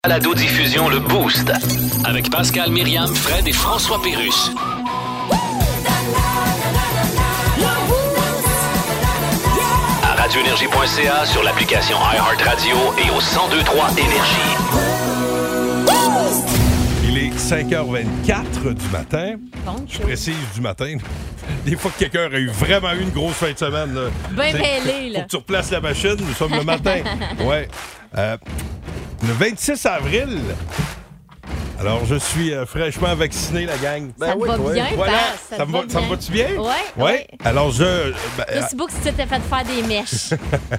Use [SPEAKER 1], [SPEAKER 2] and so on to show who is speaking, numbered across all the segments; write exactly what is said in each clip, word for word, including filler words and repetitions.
[SPEAKER 1] Balado-diffusion Le Boost avec Pascal, Myriam, Fred et François Pérusse. À radio énergie point c a, sur l'application iHeartRadio et au cent deux trois Énergie.
[SPEAKER 2] Il est cinq heures vingt-quatre du matin.
[SPEAKER 3] Bon,
[SPEAKER 2] Je précise du matin. Des fois que quelqu'un aurait eu vraiment eu une grosse fin de semaine. Là.
[SPEAKER 3] Ben mêlé, là.
[SPEAKER 2] Faut que tu replaces la machine. Nous sommes le matin. Ouais. Euh, le vingt-six avril. Alors, je suis euh, fraîchement vacciné, la gang.
[SPEAKER 3] Ça
[SPEAKER 4] Ben
[SPEAKER 3] me
[SPEAKER 4] oui,
[SPEAKER 3] va
[SPEAKER 4] toi.
[SPEAKER 3] bien,
[SPEAKER 2] Voilà.
[SPEAKER 3] Pat, ça,
[SPEAKER 2] Ça
[SPEAKER 3] te
[SPEAKER 2] me va,
[SPEAKER 3] va
[SPEAKER 2] ça me
[SPEAKER 3] bien.
[SPEAKER 2] va-tu bien?
[SPEAKER 3] Ouais,
[SPEAKER 2] Ouais.
[SPEAKER 3] ouais.
[SPEAKER 2] Alors, je... euh, ben,
[SPEAKER 3] Facebook, si tu t'es fait faire des mèches.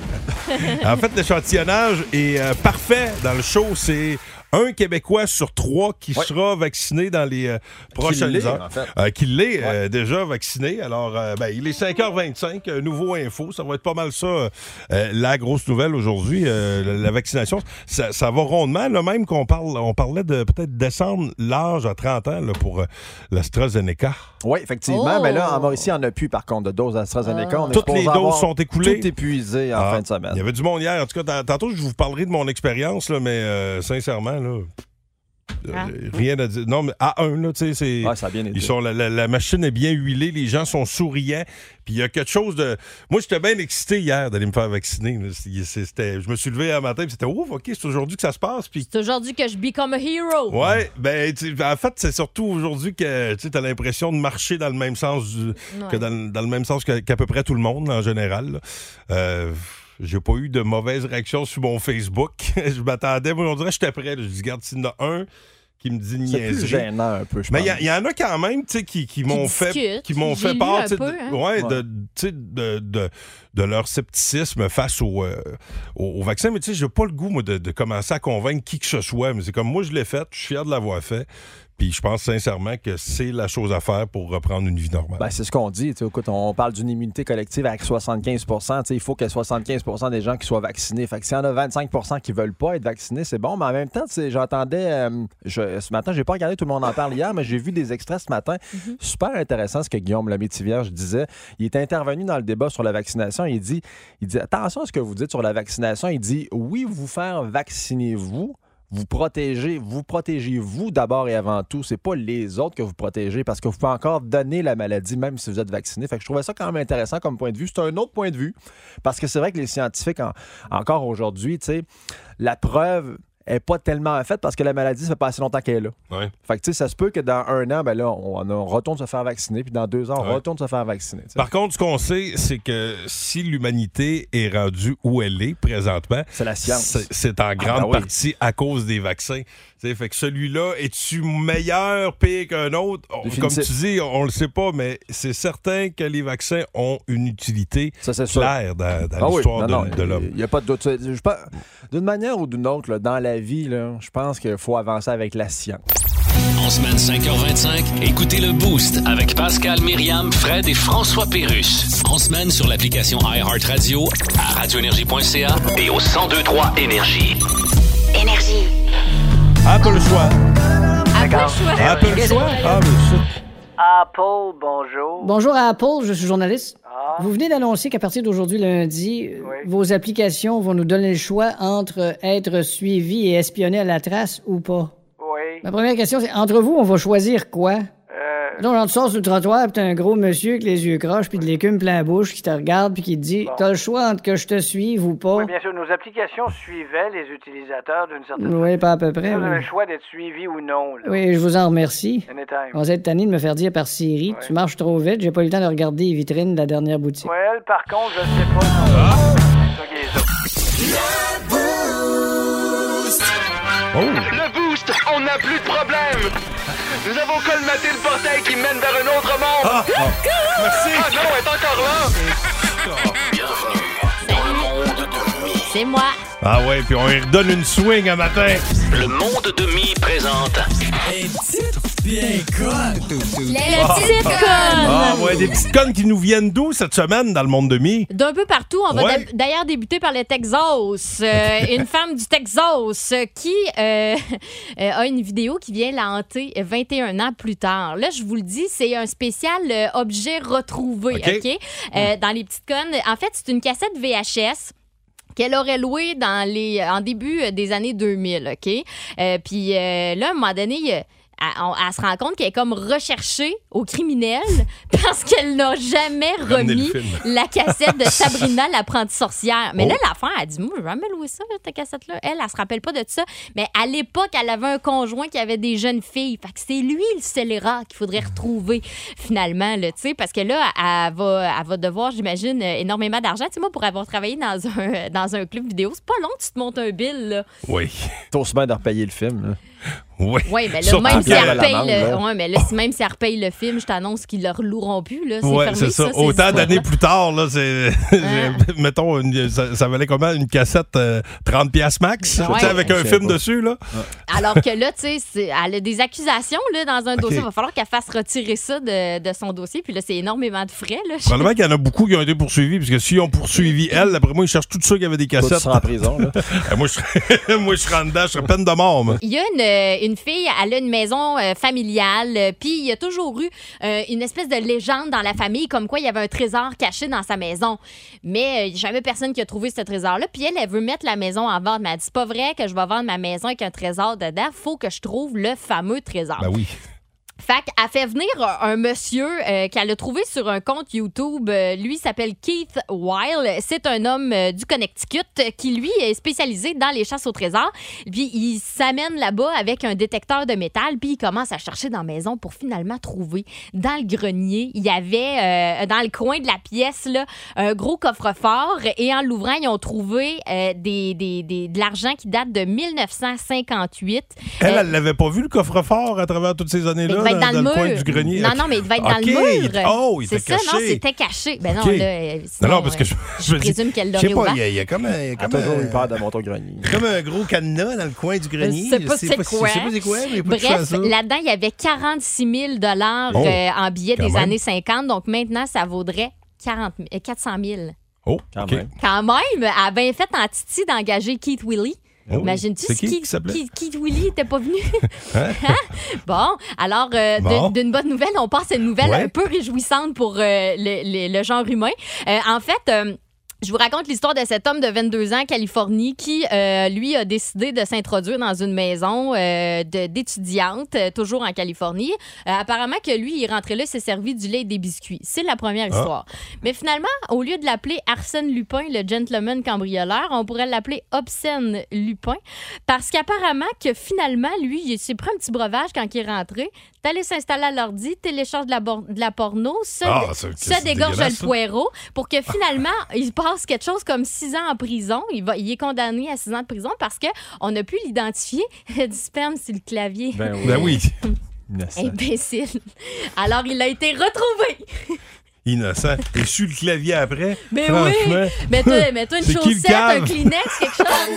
[SPEAKER 2] en fait, l'échantillonnage est euh, parfait dans le show. C'est un Québécois sur trois qui
[SPEAKER 4] Ouais.
[SPEAKER 2] sera vacciné dans les euh, prochaines
[SPEAKER 4] l'est,
[SPEAKER 2] heures.
[SPEAKER 4] en fait.
[SPEAKER 2] Euh, qui l'est euh, déjà vacciné. Alors, euh, ben, il est cinq heures vingt-cinq. Euh, nouveau info. Ça va être pas mal ça. Euh, la grosse nouvelle aujourd'hui, euh, la, la vaccination. Ça, ça va rondement. Là, même qu'on parle, on parlait de peut-être descendre l'âge à trente ans là, pour euh, l'AstraZeneca.
[SPEAKER 4] Oui, effectivement.
[SPEAKER 3] Oh!
[SPEAKER 4] Mais là, en Mauricie, il n'y en a plus, par contre, de doses AstraZeneca.
[SPEAKER 3] Ah.
[SPEAKER 4] On est
[SPEAKER 2] Toutes
[SPEAKER 4] supposé
[SPEAKER 2] les doses
[SPEAKER 4] avoir
[SPEAKER 2] sont écoulées.
[SPEAKER 4] Tout épuisé en
[SPEAKER 2] Ah,
[SPEAKER 4] fin de semaine.
[SPEAKER 2] Il y avait du monde hier. En tout cas, tantôt, je vous parlerai de mon expérience, là, mais euh, sincèrement, là, euh,
[SPEAKER 3] Ah.
[SPEAKER 2] rien à dire. Non, mais à un, là, tu sais, c'est.
[SPEAKER 4] Ouais, ça a bien été.
[SPEAKER 2] Ils sont, la, la- la machine est bien huilée, les gens sont souriants. Puis il y a quelque chose de. Moi, j'étais bien excité hier d'aller me faire vacciner. là. C'est- C'était... Je me suis levé un matin, puis c'était ouf, OK, c'est aujourd'hui que ça se passe. Puis.
[SPEAKER 3] C'est aujourd'hui que je become a hero.
[SPEAKER 2] Ouais, ben, tu sais, en fait, c'est surtout aujourd'hui que tu as l'impression de marcher dans le même sens du-
[SPEAKER 3] Ouais.
[SPEAKER 2] que dans, dans le même sens que- qu'à peu près tout le monde, en général. là. Euh, J'ai pas eu de mauvaise réaction sur mon Facebook. Je m'attendais, moi, on dirait que j'étais prêt. là. Je dis, garde, s'il y en a un qui me dit
[SPEAKER 4] C'est plus
[SPEAKER 2] niaiserie.
[SPEAKER 4] gênant un peu, je pense.
[SPEAKER 2] Mais il y, y en a quand même, tu sais, qui, qui m'ont fait,
[SPEAKER 3] discutent.
[SPEAKER 2] qui m'ont
[SPEAKER 3] J'ai
[SPEAKER 2] fait
[SPEAKER 3] lu
[SPEAKER 2] part,
[SPEAKER 3] un
[SPEAKER 2] tu sais,
[SPEAKER 3] peu,
[SPEAKER 2] de,
[SPEAKER 3] hein.
[SPEAKER 2] ouais,
[SPEAKER 4] Ouais.
[SPEAKER 2] de, tu sais, de, de, de leur scepticisme face au, euh, au, au vaccin. Mais tu sais, j'ai pas le goût, moi, de, de commencer à convaincre qui que ce soit. Mais c'est comme moi, je l'ai fait, je suis fier de l'avoir fait. Puis je pense sincèrement que c'est la chose à faire pour reprendre une vie normale.
[SPEAKER 4] Ben, c'est ce qu'on dit. Tu sais, écoute, on parle d'une immunité collective avec soixante-quinze pour cent. Tu sais, il faut qu'il y ait soixante-quinze pour cent des gens qui soient vaccinés. Fait que s'il y en a vingt-cinq pour cent qui ne veulent pas être vaccinés, c'est bon. Mais en même temps, tu sais, j'entendais... euh, je- ce matin, j'ai pas regardé, tout le monde en parle hier, mais j'ai vu des extraits ce matin. Super intéressant ce que Guillaume Lemaitre-Vierge disait. Il est intervenu dans le débat sur la vaccination. Il dit, il dit attention à ce que vous dites sur la vaccination. Il dit, oui, vous faire vacciner, vous... Vous protégez, vous protégez vous d'abord et avant tout. C'est pas les autres que vous protégez parce que vous pouvez encore donner la maladie même si vous êtes vacciné. Fait que je trouvais ça quand même intéressant comme point de vue. C'est un autre point de vue parce que c'est vrai que les scientifiques, en- encore aujourd'hui, tu sais, la preuve n'est pas tellement faite parce que la maladie, ça fait pas assez longtemps qu'elle est là.
[SPEAKER 2] Ouais.
[SPEAKER 4] Fait que tu sais, ça se peut que dans un an, ben là, on, on retourne se faire vacciner, puis dans deux ans, on
[SPEAKER 2] Ouais.
[SPEAKER 4] retourne se faire vacciner. tu sais.
[SPEAKER 2] Par contre, ce qu'on sait, c'est que si l'humanité est rendue où elle est présentement,
[SPEAKER 4] C'est la science.
[SPEAKER 2] c'est, c'est en grande
[SPEAKER 4] ben oui.
[SPEAKER 2] partie à cause des vaccins. T'sais, fait que celui-là, es-tu meilleur, pire qu'un autre? On- Comme
[SPEAKER 4] Définitif.
[SPEAKER 2] tu dis, on, on le sait pas, mais c'est certain que les vaccins ont une utilité
[SPEAKER 4] Ça, c'est sûr.
[SPEAKER 2] claire dans, dans
[SPEAKER 4] Ah oui,
[SPEAKER 2] l'histoire
[SPEAKER 4] non,
[SPEAKER 2] de,
[SPEAKER 4] non,
[SPEAKER 2] de l'homme.
[SPEAKER 4] Il n'y a pas de doute. Je pense- D'une manière ou d'une autre, là, dans la vie, là, je pense qu'il faut avancer avec la science.
[SPEAKER 1] En semaine cinq heures vingt-cinq, écoutez le Boost avec Pascal, Myriam, Fred et François Pérusse. En semaine sur l'application iHeartRadio, à radio énergie point c a et au cent deux trois Énergie.
[SPEAKER 5] Énergie.
[SPEAKER 2] Apple choix.
[SPEAKER 3] Après le choix.
[SPEAKER 2] Apple choix. Ah, mais ça.
[SPEAKER 6] Apple, bonjour.
[SPEAKER 7] Bonjour à Apple, je suis journaliste.
[SPEAKER 6] Ah,
[SPEAKER 7] Vous venez d'annoncer qu'à partir d'aujourd'hui, lundi, euh,
[SPEAKER 6] Oui.
[SPEAKER 7] vos applications vont nous donner le choix entre être suivi et espionné à la trace ou pas.
[SPEAKER 6] oui.
[SPEAKER 7] Ma première question, c'est entre vous, on va choisir quoi?
[SPEAKER 6] Euh,
[SPEAKER 7] Donc, on te sort sur le trottoir, puis t'as un gros monsieur avec les yeux croches, puis de l'écume plein la bouche, qui te regarde, puis qui te dit
[SPEAKER 6] Bon.
[SPEAKER 7] t'as le choix entre que je te suive ou pas.
[SPEAKER 6] oui, bien sûr, nos applications suivaient les utilisateurs d'une certaine façon.
[SPEAKER 7] Oui, pas à peu près.
[SPEAKER 6] Vous avez
[SPEAKER 7] Oui,
[SPEAKER 6] le choix d'être suivi ou non. Là.
[SPEAKER 7] Oui, je vous en remercie.
[SPEAKER 6] Anytime.
[SPEAKER 7] On s'est tanné de me faire dire par Siri,
[SPEAKER 6] Ouais.
[SPEAKER 7] tu marches trop vite, j'ai pas eu le temps de regarder les vitrines de la dernière boutique.
[SPEAKER 6] Ouais, elle, par contre, je sais pas. Non. C'est ça qui est ça.
[SPEAKER 2] Oh.
[SPEAKER 8] Le Boost, on n'a plus de problème. Nous avons colmaté le portail qui mène vers un autre monde.
[SPEAKER 2] Ah, ah. Merci.
[SPEAKER 8] Ah non, elle est encore là.
[SPEAKER 1] Bienvenue dans le monde de Mi.
[SPEAKER 3] C'est moi.
[SPEAKER 2] Ah ouais, puis on lui redonne une swing un matin.
[SPEAKER 1] Le monde de Mi présente
[SPEAKER 3] Les petites connes.
[SPEAKER 2] Ah ouais, des petites connes qui nous viennent d'où cette semaine dans le monde de Mi?
[SPEAKER 3] D'un peu partout. On va
[SPEAKER 2] Ouais.
[SPEAKER 3] d'a- d'ailleurs débuter par le Texas. Euh, Une femme du Texas euh, qui euh, euh, a une vidéo qui vient la hanter vingt et un ans plus tard. Là, je vous le dis, c'est un spécial euh, objet retrouvé.
[SPEAKER 2] OK.
[SPEAKER 3] OK? Euh, dans les petites connes. En fait, c'est une cassette V H S qu'elle aurait loué dans les, en début des années deux mille, OK? Euh, puis euh, là, à un moment donné, elle, elle, elle se rend compte qu'elle est comme recherchée au criminel parce qu'elle n'a jamais remis la cassette de Sabrina, l'apprentie sorcière. Mais oh. là, l'affaire, elle dit, moi, je vais jamais louer ça, ta cassette-là. Elle, elle se rappelle pas de ça. Mais à l'époque, elle avait un conjoint qui avait des jeunes filles. Fait que c'est lui, le scélérat, qu'il faudrait retrouver finalement, là, tu sais, parce que là, elle va, elle va devoir, j'imagine, énormément d'argent. Tu sais, moi, pour avoir travaillé dans un, dans un club vidéo, c'est pas long que tu te montes un bill, là.
[SPEAKER 2] Oui.
[SPEAKER 4] T'oses bien de repayer le film, là.
[SPEAKER 2] Oui,
[SPEAKER 3] ouais, mais là, même si, elle repaye le... ouais, mais là, si même si elle repaye le film, je t'annonce qu'ils le reloueront plus. Là. C'est
[SPEAKER 2] ouais,
[SPEAKER 3] fermé,
[SPEAKER 2] c'est ça.
[SPEAKER 3] ça
[SPEAKER 2] Autant d'années plus tard, là, c'est...
[SPEAKER 3] Ah.
[SPEAKER 2] mettons, une... ça, ça valait comment une cassette euh, trente piastres max, ouais. tu sais, avec un film pas. dessus. Là.
[SPEAKER 3] Ouais. Alors que là, tu sais, elle a des accusations là, dans un okay. dossier. Il va falloir qu'elle fasse retirer ça de, de son dossier. Puis là, c'est énormément de frais. Là.
[SPEAKER 2] Probablement qu'il y en a beaucoup qui ont été poursuivis, parce que s'ils ont poursuivi elle, après moi, ils cherchent tous ceux qui avaient des cassettes.
[SPEAKER 4] Tu seras en prison. Là.
[SPEAKER 2] moi, je serais... moi, je serais en dedans, je serais peine de mort. Moi.
[SPEAKER 3] Il y a une, une fille, elle a une maison euh, familiale, euh, puis il y a toujours eu euh, une espèce de légende dans la famille comme quoi il y avait un trésor caché dans sa maison. Mais il euh, jamais personne qui a trouvé ce trésor-là. Puis elle, elle veut mettre la maison en vente. Mais elle dit, c'est pas vrai que je vais vendre ma maison avec un trésor dedans. Faut que je trouve le fameux trésor.
[SPEAKER 2] Ben oui.
[SPEAKER 3] Fait qu'elle fait venir un monsieur euh, qu'elle a trouvé sur un compte YouTube. Euh, lui s'appelle Keith Weil. C'est un homme euh, du Connecticut euh, qui, lui, est spécialisé dans les chasses au trésor. Puis il s'amène là-bas avec un détecteur de métal, puis il commence à chercher dans la maison pour finalement trouver. Dans le grenier, il y avait, euh, dans le coin de la pièce, là, un gros coffre-fort. Et en l'ouvrant, ils ont trouvé euh, des, des, des, de l'argent qui date de dix-neuf cent cinquante-huit.
[SPEAKER 2] Elle,
[SPEAKER 3] euh,
[SPEAKER 2] elle l'avait pas vu, le coffre-fort, à travers toutes ces années-là?
[SPEAKER 3] Dans, dans, dans le, le
[SPEAKER 2] coin du grenier.
[SPEAKER 3] Non, non, mais il devait être
[SPEAKER 2] okay.
[SPEAKER 3] dans le mur.
[SPEAKER 2] Oh, il était
[SPEAKER 3] c'est
[SPEAKER 2] caché.
[SPEAKER 3] ça, non, c'était caché. Ben non,
[SPEAKER 2] okay.
[SPEAKER 3] là, sinon,
[SPEAKER 2] non, non, parce que je,
[SPEAKER 3] je,
[SPEAKER 2] je
[SPEAKER 3] présume
[SPEAKER 2] dis,
[SPEAKER 3] qu'elle l'aurait ouvert.
[SPEAKER 2] Il y, y a comme un... Y a comme
[SPEAKER 4] toujours
[SPEAKER 2] un,
[SPEAKER 4] eu peur de monter au grenier.
[SPEAKER 2] Comme un gros cadenas dans le coin du grenier.
[SPEAKER 3] Je sais pas c'est quoi.
[SPEAKER 2] Je sais pas c'est quoi, mais
[SPEAKER 3] bref, là-dedans, il y avait quarante-six mille dollars oh, euh, en billets des même. années cinquante. Donc maintenant, ça vaudrait quarante, quatre cent mille.
[SPEAKER 2] Oh,
[SPEAKER 3] quand
[SPEAKER 2] okay.
[SPEAKER 3] même. Quand même, elle a bien fait en titi d'engager Keith Willie. Oh, Imagines-tu si
[SPEAKER 2] qui,
[SPEAKER 3] Keith,
[SPEAKER 2] qui
[SPEAKER 3] Keith Willie n'était pas venu? hein? Bon, alors, euh, bon. d'une bonne nouvelle, on passe à une nouvelle ouais. un peu réjouissante pour euh, le, le, le genre humain. Euh, en fait... Euh, Je vous raconte l'histoire de cet homme de vingt-deux ans, Californie, qui, euh, lui, a décidé de s'introduire dans une maison euh, de, d'étudiantes, euh, toujours en Californie. Euh, apparemment que lui, il est rentré là, s'est servi du lait et des biscuits. C'est la première ah. histoire. Mais finalement, au lieu de l'appeler Arsène Lupin, le gentleman cambrioleur, on pourrait l'appeler Obscène Lupin, parce qu'apparemment que finalement, lui, il s'est pris un petit breuvage quand il est rentré, est allé s'installer à l'ordi, télécharge de la, bor- de la porno, se,
[SPEAKER 2] ah,
[SPEAKER 3] se dégorge le poireau, pour que finalement, il passe quelque chose comme six ans en prison. Il, va, il est condamné à six ans de prison parce qu'on a pu l'identifier du sperme sur le clavier.
[SPEAKER 2] Ben oui. Ben oui.
[SPEAKER 3] Imbécile. Alors, il a été retrouvé.
[SPEAKER 2] Innocent. Et sur le clavier après.
[SPEAKER 3] Mais oui. Mets-toi, mets-toi une chaussette, un Kleenex, quelque chose.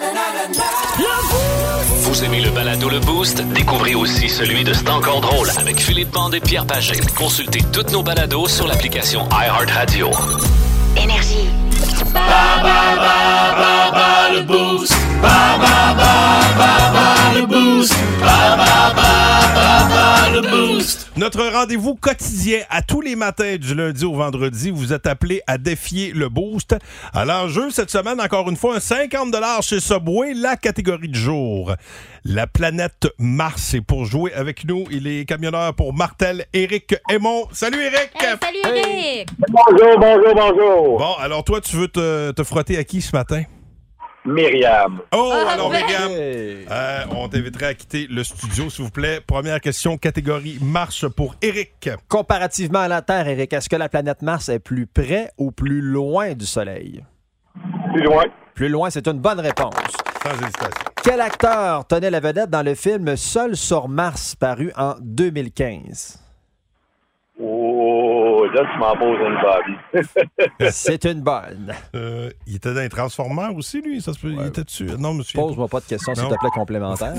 [SPEAKER 1] Vous aimez le balado Le Boost? Découvrez aussi celui de C'est encore drôle avec Philippe Bande et Pierre Pagé. Consultez toutes nos balados sur l'application iHeartRadio.
[SPEAKER 5] Énergie.
[SPEAKER 9] Ba ba ba ba ba le boost. Ba ba ba ba ba le boost. Ba ba ba ba ba le boost.
[SPEAKER 2] Notre rendez-vous quotidien à tous les matins du lundi au vendredi, vous êtes appelés à défier le boost. À l'enjeu cette semaine, encore une fois, un cinquante dollars chez Subway, la catégorie du jour. La planète Mars. Et pour jouer avec nous, il est camionneur pour Martel, Éric Aymon. Salut Éric!
[SPEAKER 3] Hey, salut Éric!
[SPEAKER 10] Bonjour, bonjour, bonjour!
[SPEAKER 2] Bon, alors toi, tu veux te, te frotter à qui ce matin?
[SPEAKER 10] Myriam.
[SPEAKER 2] Oh,
[SPEAKER 3] ah,
[SPEAKER 2] alors
[SPEAKER 3] ben.
[SPEAKER 2] Myriam, euh, on t'inviterait à quitter le studio, s'il vous plaît. Première question, catégorie Mars pour Éric.
[SPEAKER 4] Comparativement à la Terre, Éric, est-ce que la planète Mars est plus près ou plus loin du Soleil?
[SPEAKER 10] Plus loin.
[SPEAKER 4] Plus loin, c'est une bonne réponse.
[SPEAKER 2] Sans hésitation.
[SPEAKER 4] Quel acteur tenait la vedette dans le film Seul sur Mars, paru en deux mille quinze?
[SPEAKER 10] Oh, là, tu m'en poses une bonne.
[SPEAKER 4] C'est une bonne.
[SPEAKER 2] Euh, il était dans les Transformers aussi, lui? Ça se peut, ouais. Il était dessus? Non, monsieur.
[SPEAKER 4] Pose-moi pas de questions, s'il te plaît, complémentaires.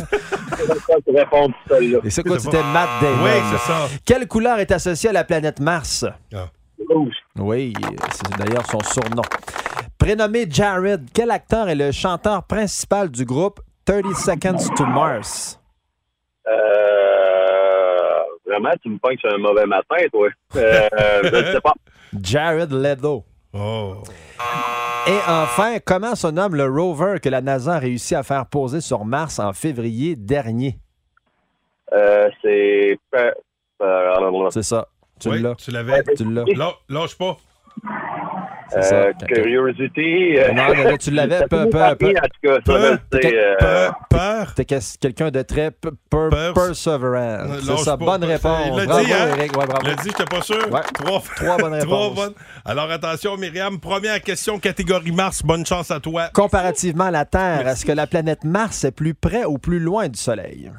[SPEAKER 4] Et ça, quoi, c'était Matt Damon.
[SPEAKER 2] Oui, c'est ça.
[SPEAKER 4] Quelle couleur est associée à la planète Mars?
[SPEAKER 2] Ah.
[SPEAKER 10] Rouge.
[SPEAKER 4] Oui, c'est d'ailleurs son surnom. Prénommé Jared, quel acteur est le chanteur principal du groupe thirty seconds to Mars?
[SPEAKER 10] Euh, vraiment, tu me pognes sur un mauvais matin, toi. Euh, je ne sais pas.
[SPEAKER 4] Jared Leto.
[SPEAKER 2] Oh.
[SPEAKER 4] Et enfin, comment se nomme le rover que la NASA a réussi à faire poser sur Mars en février dernier?
[SPEAKER 10] Euh, c'est... Euh,
[SPEAKER 4] c'est ça. Tu
[SPEAKER 2] oui,
[SPEAKER 4] l'as.
[SPEAKER 2] Tu l'avais.
[SPEAKER 4] Tu l'as.
[SPEAKER 2] Là, lâche pas.
[SPEAKER 10] C'est ça. Euh, Curiosity. Euh...
[SPEAKER 4] Non, non, tu l'avais. Peu, peu, peu.
[SPEAKER 10] Peur.
[SPEAKER 2] Peur.
[SPEAKER 4] T'es quelqu'un de très per, per, perseverant. C'est ça. Pas. Bonne réponse.
[SPEAKER 2] Il l'a
[SPEAKER 4] bravo,
[SPEAKER 2] dit, hein?
[SPEAKER 4] Eric. Ouais, bravo.
[SPEAKER 2] Il l'a dit, j'étais pas sûr.
[SPEAKER 4] Ouais.
[SPEAKER 2] Trois,
[SPEAKER 4] Trois bonnes réponses.
[SPEAKER 2] Trois bonnes. Alors, attention, Myriam. Première question, catégorie Mars. Bonne chance à toi.
[SPEAKER 4] Comparativement à la Terre,
[SPEAKER 2] Merci.
[SPEAKER 4] est-ce que la planète Mars est plus près ou plus loin du Soleil?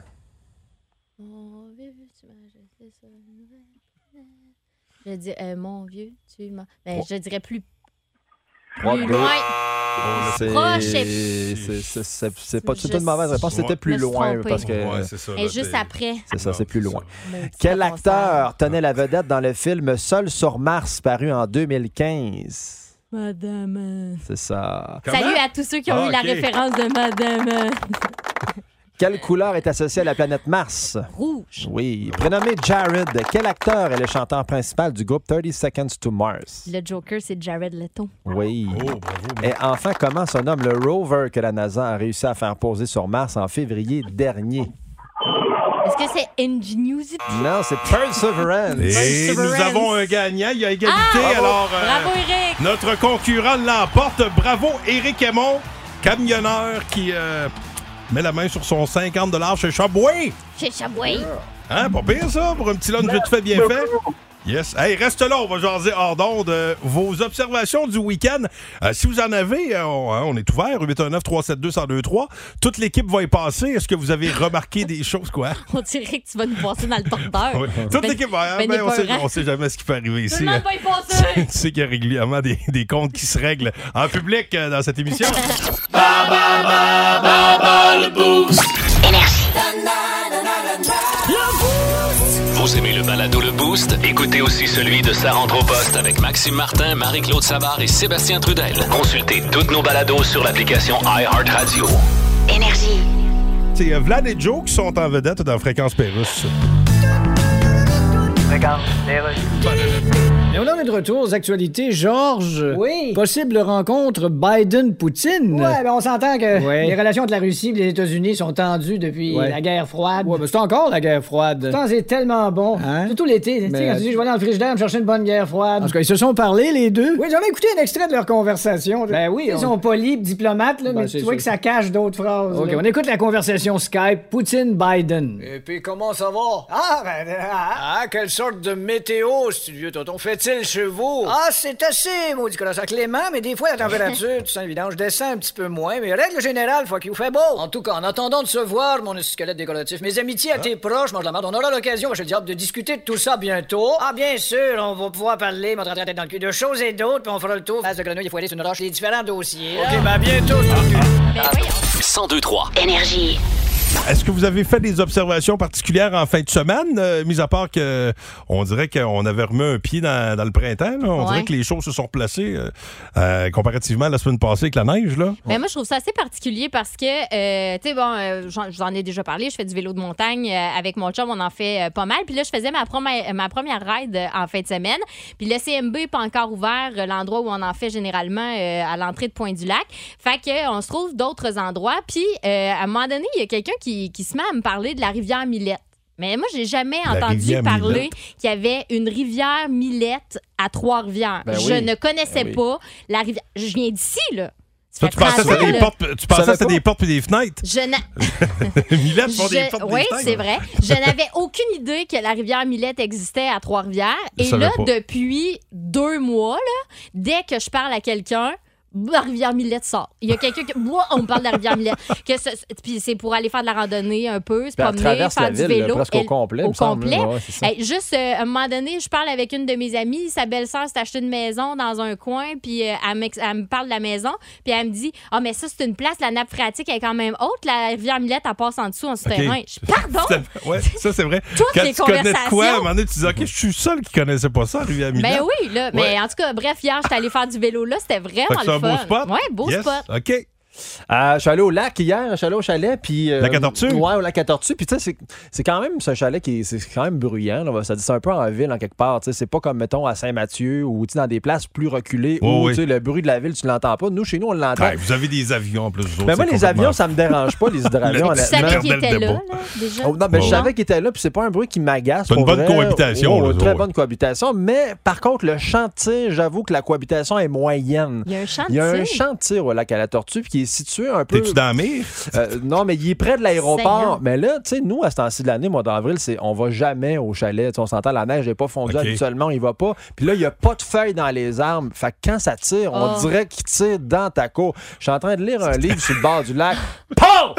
[SPEAKER 3] Je dis, euh, mon vieux, tu m'as. Ben, oh. Je dirais plus.
[SPEAKER 4] Trois,
[SPEAKER 3] plus
[SPEAKER 4] deux.
[SPEAKER 3] loin.
[SPEAKER 4] Oh, c'est
[SPEAKER 3] proche.
[SPEAKER 4] C'est, c'est pas toute une mauvaise réponse. C'était plus loin. Parce que,
[SPEAKER 2] ouais, c'est ça.
[SPEAKER 3] Et juste après.
[SPEAKER 4] C'est ça, c'est plus loin.
[SPEAKER 3] Ça.
[SPEAKER 4] Quel acteur tenait la vedette dans le film Seul sur Mars, paru en deux mille quinze?
[SPEAKER 3] Madame.
[SPEAKER 4] C'est ça.
[SPEAKER 3] Comment? Salut à tous ceux qui ont ah, eu okay. la référence de Madame.
[SPEAKER 4] Quelle couleur est associée à la planète Mars?
[SPEAKER 3] Rouge.
[SPEAKER 4] Oui. Prénommé Jared, quel acteur est le chanteur principal du groupe thirty seconds to Mars?
[SPEAKER 3] Le Joker, c'est Jared Leto.
[SPEAKER 4] Oui.
[SPEAKER 2] Oh, bravo, bravo.
[SPEAKER 4] Et enfin, comment se nomme le rover que la NASA a réussi à faire poser sur Mars en février dernier?
[SPEAKER 3] Est-ce que c'est Ingenuity?
[SPEAKER 4] Non, c'est Perseverance.
[SPEAKER 2] Et
[SPEAKER 3] Perseverance.
[SPEAKER 2] Nous avons un gagnant. Il y a égalité.
[SPEAKER 3] Ah,
[SPEAKER 2] alors,
[SPEAKER 3] euh, bravo, Éric.
[SPEAKER 2] Notre concurrent l'emporte. Bravo, Éric Aymon, camionneur qui... Euh, met la main sur son cinquante dollars chez Subway.
[SPEAKER 3] Chez Subway.
[SPEAKER 2] Hein, pas pire ça, pour un petit lunch vite fait, bien fait. Yes. Hey, reste là, on va jaser hors d'onde. Euh, vos observations du week-end, euh, si vous en avez, euh, on, hein, on est ouvert, huit un neuf, trois sept deux, un zéro deux trois. Toute l'équipe va y passer. Est-ce que vous avez remarqué des choses, quoi?
[SPEAKER 3] On dirait que tu vas nous passer dans le tordeur.
[SPEAKER 2] Oui. Toute ben, l'équipe va, hein, ben, on, sait, on sait jamais ce qui peut arriver ici.
[SPEAKER 3] Tout le monde va y passer.
[SPEAKER 2] Tu sais qu'il y a régulièrement des, des comptes qui se règlent en public euh, dans cette émission.
[SPEAKER 9] Ba, ba, ba, ba, ba, le boost.
[SPEAKER 1] Énergie. Vous aimez le balado Le Boost? Écoutez aussi celui de Sa rentre au poste avec Maxime Martin, Marie-Claude Savard et Sébastien Trudel. Consultez toutes nos balados sur l'application iHeartRadio.
[SPEAKER 5] Énergie.
[SPEAKER 2] C'est Vlad et Joe qui sont en vedette dans Fréquence Pérusse.
[SPEAKER 6] Fréquence Pérusse.
[SPEAKER 7] Et on est de retour aux actualités. Georges,
[SPEAKER 11] oui.
[SPEAKER 7] Possible rencontre Biden-Poutine.
[SPEAKER 11] Ouais, ben on s'entend que
[SPEAKER 7] ouais.
[SPEAKER 11] les relations entre la Russie et les États-Unis sont tendues depuis
[SPEAKER 7] ouais.
[SPEAKER 11] la guerre froide.
[SPEAKER 7] Ouais, ben c'est encore la guerre froide.
[SPEAKER 11] Pourtant, c'est tellement bon.
[SPEAKER 7] Hein?
[SPEAKER 11] Surtout l'été.
[SPEAKER 7] Mais...
[SPEAKER 11] Tu sais, quand tu dis, je vais aller dans le frigidaire me chercher une bonne guerre froide.
[SPEAKER 7] En tout cas, ils se sont parlé, les deux.
[SPEAKER 11] Oui, j'en ai écouté un extrait de leur conversation.
[SPEAKER 7] Ben oui.
[SPEAKER 11] Ils
[SPEAKER 7] on...
[SPEAKER 11] sont polis, diplomates, là,
[SPEAKER 7] ben,
[SPEAKER 11] mais tu
[SPEAKER 7] sûr.
[SPEAKER 11] vois que ça cache d'autres phrases.
[SPEAKER 7] OK,
[SPEAKER 11] là.
[SPEAKER 7] on écoute la conversation Skype Poutine-Biden.
[SPEAKER 11] Et puis, comment ça va? Ah, ben... Ah,
[SPEAKER 7] ah quelle sorte de météo, ce vieux tonton? Fait-il chez vous?
[SPEAKER 11] Ah, c'est assez, maudit colossal clément, mais des fois, la température, tu sens évident, je descends un petit peu moins, mais règle générale, faut qu'il fait beau. En tout cas, en attendant de se voir, mon squelette décoratif, mes amitiés à tes proches, mange la merde, on aura l'occasion, je te diable, de discuter de tout ça bientôt. Ah, bien sûr, on va pouvoir parler, me rentrer la tête dans le cul de choses et d'autres, puis on fera le tour, face de grenouille et foiré sur une roche, les différents dossiers.
[SPEAKER 7] OK, ben à bientôt,
[SPEAKER 1] cent deux trois.
[SPEAKER 5] Énergie.
[SPEAKER 2] Est-ce que vous avez fait des observations particulières en fin de semaine, euh, mis à part que on dirait qu'on avait remis un pied dans, dans le printemps, là. On
[SPEAKER 3] ouais.
[SPEAKER 2] dirait que les choses se sont replacées euh, euh, comparativement à la semaine passée avec la neige, là.
[SPEAKER 3] Ben moi, je trouve ça assez particulier parce que, euh, tu sais, bon, euh, je vous en ai déjà parlé, je fais du vélo de montagne euh, avec mon chum, on en fait euh, pas mal. Puis là, je faisais ma première, ma première ride euh, en fin de semaine. Puis le C M B n'est pas encore ouvert, euh, l'endroit où on en fait généralement euh, à l'entrée de Pointe-du-Lac. Fait qu'on se trouve d'autres endroits. Puis euh, à un moment donné, il y a quelqu'un qui, qui se met à me parler de la rivière Millette. Mais moi, j'ai jamais
[SPEAKER 2] la
[SPEAKER 3] entendu parler
[SPEAKER 2] Millette.
[SPEAKER 3] qu'il y avait une rivière Millette à Trois-Rivières.
[SPEAKER 4] Ben
[SPEAKER 3] je
[SPEAKER 4] oui.
[SPEAKER 3] ne connaissais
[SPEAKER 4] Ben oui.
[SPEAKER 3] pas la rivière. Je viens d'ici, là.
[SPEAKER 2] Toi, tu pensais que c'était des portes, tu pensais que c'était des portes et des fenêtres?
[SPEAKER 3] Je n'a...
[SPEAKER 2] Millette font
[SPEAKER 3] Je...
[SPEAKER 2] des portes et
[SPEAKER 3] oui,
[SPEAKER 2] des fenêtres.
[SPEAKER 3] c'est vrai. Je n'avais aucune idée que la rivière Millette existait à Trois-Rivières.
[SPEAKER 2] Je
[SPEAKER 3] Et
[SPEAKER 2] savais
[SPEAKER 3] là,
[SPEAKER 2] pas.
[SPEAKER 3] depuis deux mois, là, dès que je parle à quelqu'un, la rivière Millette sort. Il y a quelqu'un qui... Moi, on me parle de la rivière Millette. Que ce... Puis c'est pour aller faire de la randonnée un peu, se
[SPEAKER 4] Puis elle
[SPEAKER 3] promener,
[SPEAKER 4] traverse
[SPEAKER 3] faire
[SPEAKER 4] la
[SPEAKER 3] du
[SPEAKER 4] ville,
[SPEAKER 3] vélo.
[SPEAKER 4] là, presque au complet,
[SPEAKER 3] Au
[SPEAKER 4] me semble,
[SPEAKER 3] complet.
[SPEAKER 4] là. Ouais, c'est ça.
[SPEAKER 3] Hey, juste, euh, à un moment donné, je parle avec une de mes amies. Sa belle-sœur s'est acheté une maison dans un coin, puis euh, elle, m'ex- elle me parle de la maison, puis elle me dit « Ah, mais ça, c'est une place, la nappe phréatique est quand même haute. La rivière Millette, elle passe en dessous, en souterrain.
[SPEAKER 2] Okay.
[SPEAKER 3] Je Pardon?
[SPEAKER 2] Ouais, ça, c'est vrai.
[SPEAKER 3] Toutes
[SPEAKER 2] Quand
[SPEAKER 3] les
[SPEAKER 2] tu connais de quoi, à un
[SPEAKER 3] conversations.
[SPEAKER 2] moment donné, tu dis « OK, je suis seul qui connaissait pas ça, rivière Millette. »
[SPEAKER 3] Ben oui, là.
[SPEAKER 2] Ouais.
[SPEAKER 3] Mais en tout cas, bref, hier, j'étais allée faire du vélo là. C'était vraiment
[SPEAKER 2] Fait que c'est
[SPEAKER 3] le
[SPEAKER 2] un
[SPEAKER 3] fun.
[SPEAKER 2] beau spot?
[SPEAKER 3] Ouais, beau
[SPEAKER 2] Yes.
[SPEAKER 3] spot.
[SPEAKER 2] OK.
[SPEAKER 4] Euh, je suis allé au lac hier, je suis allé au chalet, puis... Euh,
[SPEAKER 2] lac à Tortue?
[SPEAKER 4] Ouais, au lac à Tortue. Puis tu sais, c'est, c'est quand même ce chalet qui est, c'est quand même bruyant. Là. Ça dit c'est un peu en ville, en quelque part. Tu sais, c'est pas comme, mettons, à Saint-Mathieu ou dans des places plus reculées
[SPEAKER 2] oh,
[SPEAKER 4] où
[SPEAKER 2] oui.
[SPEAKER 4] tu sais, le bruit de la ville, tu l'entends pas. Nous, chez nous, on l'entend.
[SPEAKER 2] Ouais, vous avez des avions en plus. Vous autres,
[SPEAKER 4] mais moi, les
[SPEAKER 2] complètement...
[SPEAKER 4] avions, ça me dérange pas, les hydravions.
[SPEAKER 3] Tu savais qu'il était là, là, déjà?
[SPEAKER 4] Oh, non, mais oh. je savais qu'il était là, puis c'est pas un bruit qui m'agace.
[SPEAKER 2] C'est une bonne
[SPEAKER 4] vrai.
[SPEAKER 2] cohabitation.
[SPEAKER 4] Oh,
[SPEAKER 2] là,
[SPEAKER 4] une très
[SPEAKER 2] ouais.
[SPEAKER 4] bonne cohabitation. Mais par contre, le champ de tir, j'avoue que la cohabitation est moyenne.
[SPEAKER 3] Il y a un champ de tir?
[SPEAKER 4] Il y a un champ de tir au lac à la Tortue, puis qui est situé un peu...
[SPEAKER 2] T'es-tu dans la mer?
[SPEAKER 4] Euh, non, mais il est près de l'aéroport. Mais là, tu sais, nous, à ce temps-ci de l'année, mois d'avril, c'est, on va jamais au chalet. T'sais, on s'entend, la neige n'est pas fondue okay. habituellement, on y va pas. Puis là, il n'y a pas de feuilles dans les arbres. Fait que quand ça tire, on oh. dirait qu'il tire dans ta cour. Je suis en train de lire un livre sur le bord du lac. Pow!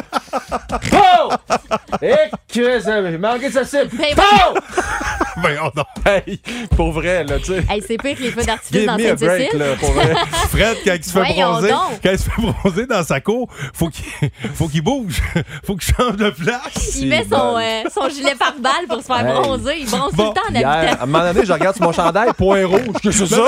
[SPEAKER 4] Pow! Et que ça j'ai manqué de sa cible. Pow!
[SPEAKER 2] Ben, oh non.
[SPEAKER 4] Hey, pour vrai, là, tu sais.
[SPEAKER 3] Hey, c'est pire que les feux d'artifice dans
[SPEAKER 4] Sainte-Cécile.
[SPEAKER 2] Fred, quand il se fait bronzer, quand il se fait bronzer dans sa cour, faut qu'il, faut qu'il bouge. Faut qu'il change de place.
[SPEAKER 3] Il met son, euh, son gilet pare-balles pour se faire hey. bronzer. Il bronze bon, tout le temps en
[SPEAKER 4] hier,
[SPEAKER 3] habitant.
[SPEAKER 4] À un moment donné, je regarde sur mon chandail, point rouge. Qu'est-ce que c'est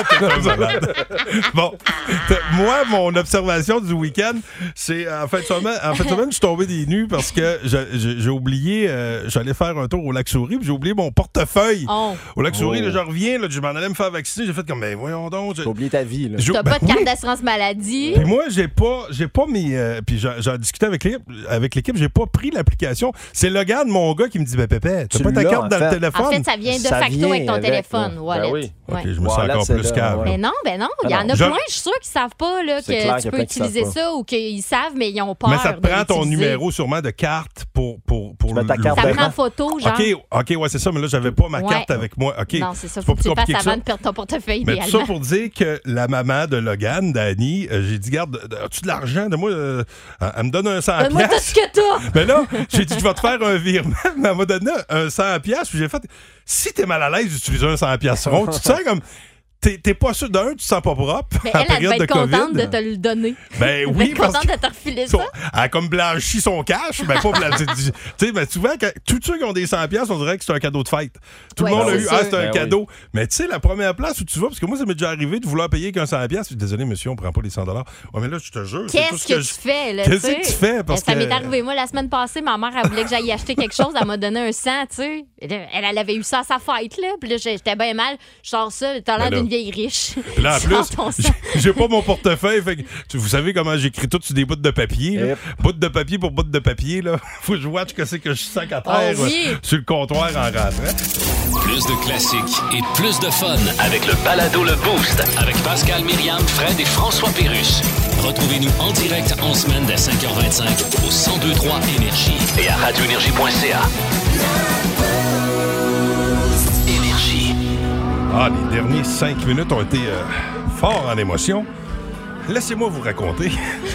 [SPEAKER 4] ça?
[SPEAKER 2] Bon, moi, mon observation du week-end, c'est en fin de semaine, en fin de semaine, je suis tombé des nues parce que je, je, j'ai oublié, euh, j'allais faire un tour au Lac-Souris, puis j'ai oublié mon portefeuille. Oh. Au Lac-Souris, oh. là, je reviens, là, je m'en allais me faire vacciner, j'ai fait comme, ben voyons donc.
[SPEAKER 4] J'ai oublié ta vie, là.
[SPEAKER 3] T'as ben, pas de carte oui. d'assurance maladie.
[SPEAKER 2] Puis moi, j'ai pas, j'ai pas mis, euh, puis j'en, j'en discutais avec l'équipe, avec l'équipe, j'ai pas pris l'application. C'est Logan, mon gars, qui me dit, ben Pépé, t'as tu pas ta carte dans fait. le téléphone?
[SPEAKER 3] En fait, ça vient de ça facto vient avec ton avec, téléphone,
[SPEAKER 2] là.
[SPEAKER 3] Wallet.
[SPEAKER 2] Ben oui.
[SPEAKER 3] Ouais.
[SPEAKER 2] OK, je me sens Wallet, encore plus calme.
[SPEAKER 3] Ouais. Mais non, ben non, il y en a
[SPEAKER 2] je...
[SPEAKER 3] plein, je suis sûre qu'ils savent pas là, que
[SPEAKER 4] clair,
[SPEAKER 3] tu peux utiliser ça ou qu'ils savent, mais ils ont peur.
[SPEAKER 2] Mais ça te prend ton numéro sûrement de carte pour, pour, pour
[SPEAKER 4] le... ta carte
[SPEAKER 3] ça prend photo, genre.
[SPEAKER 2] OK, OK, ouais, c'est ça, mais là, j'avais pas ma
[SPEAKER 3] ouais.
[SPEAKER 2] carte avec moi. OK.
[SPEAKER 3] Non, c'est ça, faut que tu passes avant de perdre ton portefeuille,
[SPEAKER 2] mais
[SPEAKER 3] idéalement.
[SPEAKER 2] tout ça pour dire que la maman de Logan, Dani, euh, j'ai dit, garde, as-tu de l'argent de moi? Euh, elle me donne un cent piastres.
[SPEAKER 3] Moi, t'as ce que t'as.
[SPEAKER 2] Mais là, j'ai dit, je vais te faire un virement. Mais elle m'a donné un cent piastres. Puis j'ai fait, si t'es mal à l'aise d'utiliser un cent piastres rond, tu te sens comme... T'es, t'es pas sûr d'un, tu te sens pas propre.
[SPEAKER 3] Mais elle, elle devait être contente de te le donner.
[SPEAKER 2] Ben oui,
[SPEAKER 3] elle devait être contente de te refiler ça.
[SPEAKER 2] Elle a comme blanchi son cash. Ben pas blanchi. Tu sais, ben souvent, quand, tous ceux qui ont des cent piastres, on dirait que c'est un cadeau de fête. Tout ouais, le monde a eu, ah, c'est un ben cadeau. Oui. Mais tu sais, la première place où tu vas, parce que moi, ça m'est déjà arrivé de vouloir payer qu'un cent piastres. Désolé, monsieur, on prend pas les cent dollars. Ouais, mais là, je te jure.
[SPEAKER 3] Qu'est-ce
[SPEAKER 2] c'est
[SPEAKER 3] que,
[SPEAKER 2] que
[SPEAKER 3] tu je... fais, là?
[SPEAKER 2] Qu'est-ce que tu fais? Parce
[SPEAKER 3] ça
[SPEAKER 2] que...
[SPEAKER 3] m'est arrivé. Moi, la semaine passée, ma mère, elle voulait que j'aille acheter quelque chose. Elle m'a donné un cent, tu sais. Elle, elle avait eu ça à sa fête, là. Puis là, j'étais bien mal. Je sors ça. T'as l'air d'une vieille riche.
[SPEAKER 2] Puis là, en plus, j'ai, j'ai pas mon portefeuille. Fait que, vous savez comment j'écris tout sur des bouts de papier. Yep. Bout de papier pour bout de papier. Là. Faut que je watch que c'est que je sac à terre oh, oui. euh, sur le comptoir en rentrant.
[SPEAKER 1] Plus de classiques et plus de fun avec le balado Le Boost avec Pascal, Myriam, Fred et François Pérusse. Retrouvez-nous en direct en semaine dès cinq heures vingt-cinq au cent deux point trois Énergie et à radio énergie point c a.
[SPEAKER 2] Ah, les derniers cinq minutes ont été euh, forts en émotion. Laissez-moi vous raconter.